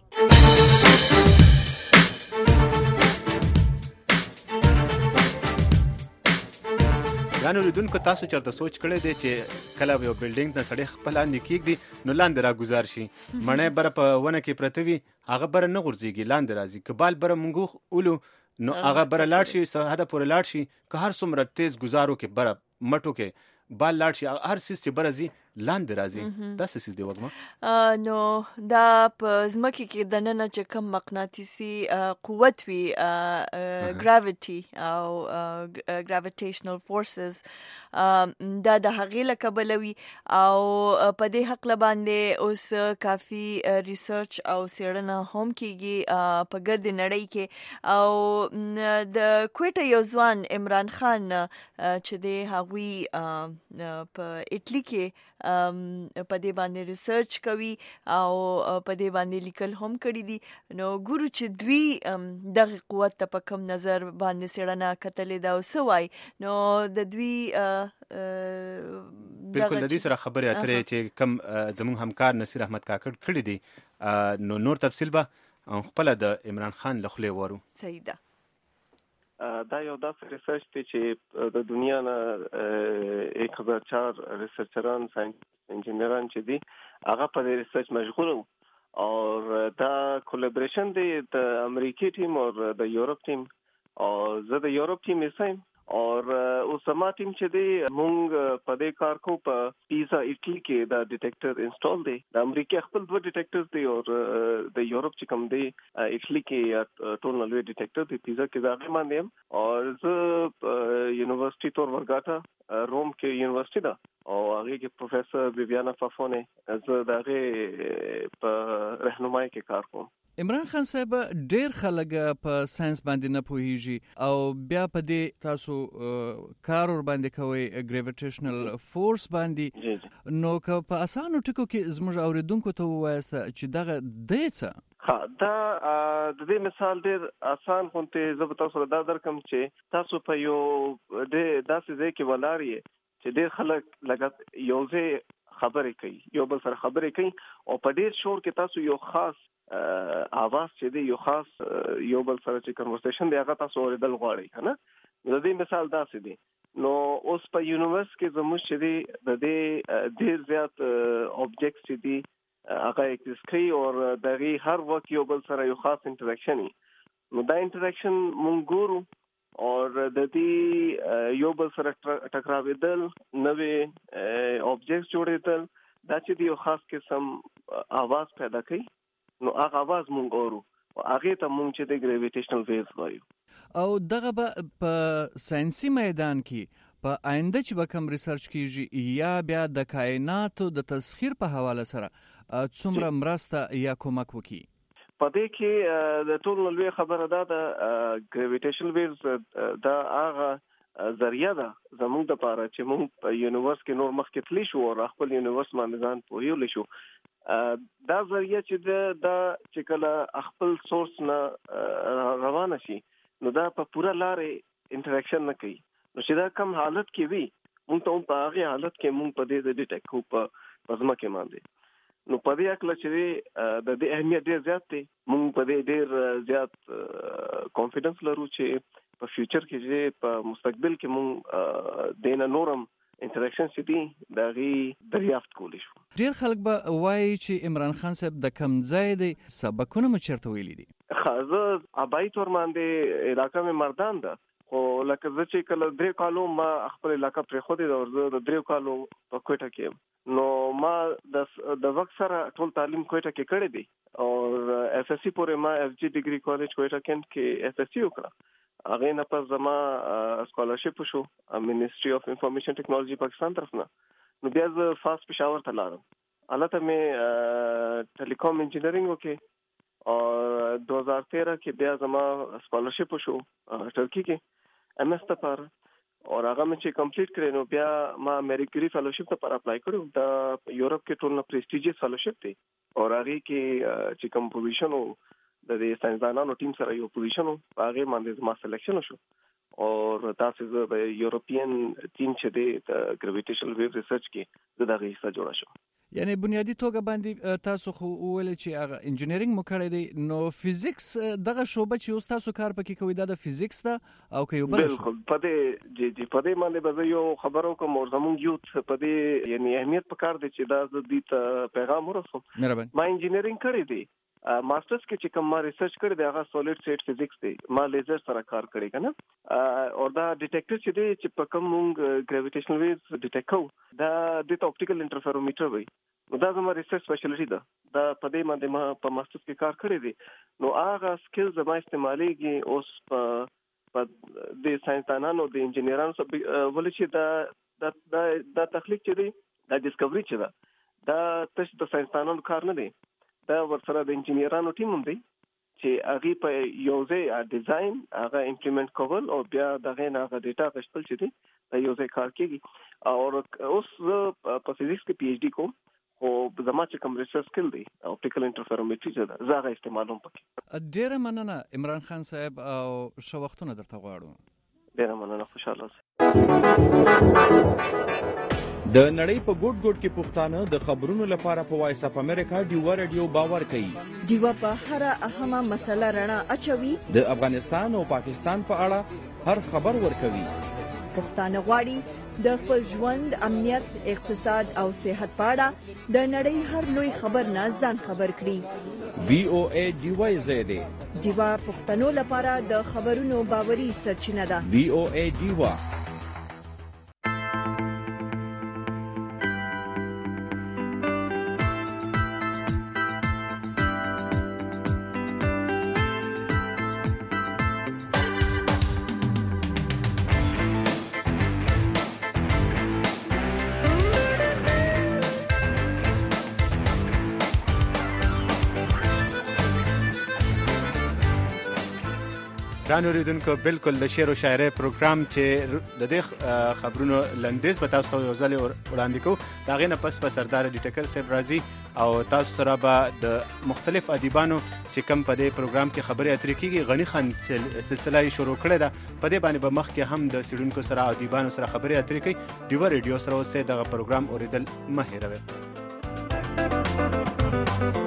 ګرانو اوریدونکو، تاسو چېرته سوچ کړی دی چې کله یو بلډینګ نه سړی خپل لاندې کېږدي نو لاندې راګزار شي؟ مڼۍ بره په ونه کې پرته وي، هغه بره نه غورځېږي، لاندې راځي. که بال بره مونږ اولو نو هغه بره لاړ شي، حده پورې لاړ شي. که هر څومره تیز ګزار وکړي بره مټو کې بال لاړ شي، هر څیز چې بره ځي لاندې راځي. دا څه څیز دی وږمه؟ نو دا په ځمکې کې دننه چې کوم مقناطیسي قوت وي، ګراویټي او ګراویټیشنل فورسز، دا د هغې له کبله وي او په دې هکله باندې اوس کافي ریسرچ او څېړنه هم کیږي په ګرد نړۍ کې. او د کویټه یو ځوان عمران خان چې دی هغوی په اټلی کې په دې باندې ریسرچ کوي او په دې باندې لیکل هم کړي دي. نو ګورو چې دوی دغه قوت ته په کوم نظر باندې څېړنه کتلې ده او څه وایي. نو د دوی بالکل د دې سره خبرې اترې چې کوم زموږ همکار نصیر احمد کاکړ کړي دي، نو نور تفصیل به خپله د عمران خان له خولې وارو. صحیح ده. دا یو داسې ریسرچ دی چې د دنیا نه ایک هزار چار ریسرچران انجینران چې دي هغه په دې ریسرچ مشغول وو او دا کولیبریشن دی د امریکای ټیم او د یورپ ټیم او زه د یورپ ټیم یې اور اوس ما ټیم چې دی مونږ په دې کار کو په پیزا اټلی کې دا ډیټیکټر انسټال دی. د امریکا خپل دوه ډیټیکټرز دی او د یورپ چې کوم دی اټلی کې ټول نلوي ډیټیکټر دی. پیزا کې دا غي باندې هم او زه یونیورسيټي تور ورګاټا روم کې یونیورسيټي دا او هغه کې پروفیسور بیبیانا فافونه زه دغه په رهنمایي کې کار کوم. عمران خان صاحب ډیر خلک په ساينس باندې نه پوهیږي او بیا په دې تاسو کار ور باندې کوي ګریویټیشنل فورس باندې نو که په اسانو ټکو کې زموږ اوریدونکو ته وایست چې دغه دیڅه ها دا د دې مثال ډیر آسان خونته زه تاسو سره دا درکم چې تاسو په یو د داسې ځای کې ولاري چې ډیر خلک لګت یو ځای خبرې کوي یو بل سره خبرې کوي او په ډیر شور کې تاسو یو خاص اواز چې دی یو خاص یو بل سره چې کنورسیشن دی هغه تاسو اوریدل غواړئ کنه. د دې مثال داسې دی نو اوس په یونیورسيټي کې زموږ چې دی د دې ډیر زیات اوبجیکټس چې دی هغه ایکزیست کوي او دغه هر وخت یو بل سره یو خاص انټریکشن وي. نو دا انټریکشن مونږ ګورو او د دې یو بل سره ټکراوېدل نوې اوبجیکټس جوړېدل دا چې دی یو خاص قسم اواز پیدا کوي. نو هغه आवाज مونږ اورو او هغه ته مونږ چې د ګریویټیشنل ویوز وایو. او دغه په ساينسي میدان کې په آینده چې به کوم ریسرچ کیږي یا بیا د کائناتو د تسخیر په حواله سره څومره مرسته یا کومک وکړي. په دې کې د ټول لوی خبره ده د ګریویټیشنل ویوز دا هغه ذریعہ ده زموږ د لپاره چې موږ په یونیورس کې نور مخکې تللی شو او خپل یونیورس باندې ځان پوهیول شو. دا ذریعہ چې دا چې کله خپل سورس نه روانه شي نو دا په پوره لارې انټریکشن نه کوي. نو چې دا کم حالت کې وي موږ ته په هغه حالت کې موږ په دې د ډیټیکټ کو په پزما کې باندې. نو په دې اکل چې د دې اهمیت ډیر زیات دی. موږ په دې ډیر زیات کانفیډنس لرو چې په فیوچر کې چې په مستقبل کې موږ دینه نورم انټریکشن سټي دغه دریافت کولی شو. ډیر خلک به وایي چې عمران خان صاحب د کم ځای دی سبقونه مو چیرته ویلي دي. خازه ابای تور باندې علاقې مې مردان ده خو لکه زه چې کله درې کالو ما خپل علاقې پرې خو دي او زه د درې کالو په کوټه کې نو ما د د وخت سره ټول تعلیم کوټه کې کړی دی او اف اس سی پورې ما اف جی ډیګري کالج کوټه کې اف اس سی وکړه. هغه نه پس زما سکالرشپ شو منیسټری اف انفارمیشن ټیکنالوژي پاکستان طرف نه. نو بیا زه فاست پېښور ته لاړم. البته مې ټیلیکوم انجینرینګ وکړ او دو هزار تیرہ کې بیا زما سکالرشپ شو ترکی کې ایم ایس ته پر او هغه مې چې کمپلیټ کړې نو بیا ما میری کیری فیلوشپ ته پر اپلای کړو. دا یورپ کې ټول نه پریسټیجیس فیلوشپ دی او هغه کې چې کوم پوزیشن د دې ساينسدانانو ټیم سره یو پوزیشن هغه باندې ما سلیکشن شو او تاسو د یورپین ټیم چې د ګریویټیشنل ویو ریسرچ کې دغه حصہ جوړ شو. یعنی بنیادی توګه باندې تاسو خو ویل چې هغه انجینرینګ مو کړی دی نو فزیکس دغه شوبه چې اوس تاسو کار پکې کوي دا د فزیکس ده او که یو بل بالکل په دې جی جی په دې باندې به یو خبرو کوم او زموږ یوت په دې یعنی اهمیت پکار دی چې دا د دې پیغام ورسوم. ما انجینرینګ کړی دی ماسترز کې چې کوم ما ریسرچ کړی دی هغه سولید سټیټ فزیکس دی. ما لیزر سره کار کړی کنه او دا ډیټیکټر چې دی چې په کوم مونږ ګریویټیشنل ویوز ډیټیکټ کوو دا د اپټیکل انټرفیرومیټر وي. نو دا زما ریسرچ سپیشلیټی ده. دا په دې باندې ما په ماسترز کې کار کړی دی. نو هغه سکل زما استعمالېږي اوس په د ساينسدانانو د انجینرانو سره ولې چې دا د د تخلیق چې دی دا ډیسکوري چې دا دا تاسو د ساينسدانانو کار نه دی. دا ورسره د انجینرانو ټیم هم دی چې هغه په یو ځای ډیزاین هغه امپلیمنٹ کول او بیا دغه نه هغه ډیټا غشتل چې دی دا یو ځای کار کوي. او اوس په فزیکس کې پی ایچ ډی کوم او زما چې کوم ریسرچ سکل دی اپټیکل انټرفیرومیټري چې دا زغه استعمالوم پکې. ډیره مننه عمران خان صاحب او شو وختونه درته غواړم. ډیره مننه خوشاله اوسئ. د نړۍ په ګوټ ګوټ کې پښتانه د خبرونو لپاره په وایس اف امریکا ډیوا رادیو باور کوي. ډیوا په هر اهمه مسله رڼا اچوي. د افغانستان او پاکستان په اړه هر خبر ورکوي. پښتانه غواړي د خپل ژوند، امنیت، اقتصاد او صحت په اړه د نړۍ هر لوی خبر نه ځان خبر کړي. وی او ای ډیوا زیاده ډیوا پښتنو لپاره د خبرونو باوري سرچینه ده. وی او ای ډیوا. ګران اوریدونکو، بالکل د شعر او شاعرۍ پروګرام چې د دې خبرونو لنډیز به تاسو ته یو ځل وړاندې کوو. د هغې نه پس به سردار ډیټکر صاحب راځي او تاسو سره به د مختلف ادیبانو چې کوم په دې پروګرام کې خبرې اترې کېږي، غني خان سلسله یې شروع کړې ده. په دې باندې به مخکې هم د څېړونکو سره او ادیبانو سره خبرې اترې کوي. ډیوا ریډیو سره اوسئ، دغه پروګرام اوریدل مه هېروئ.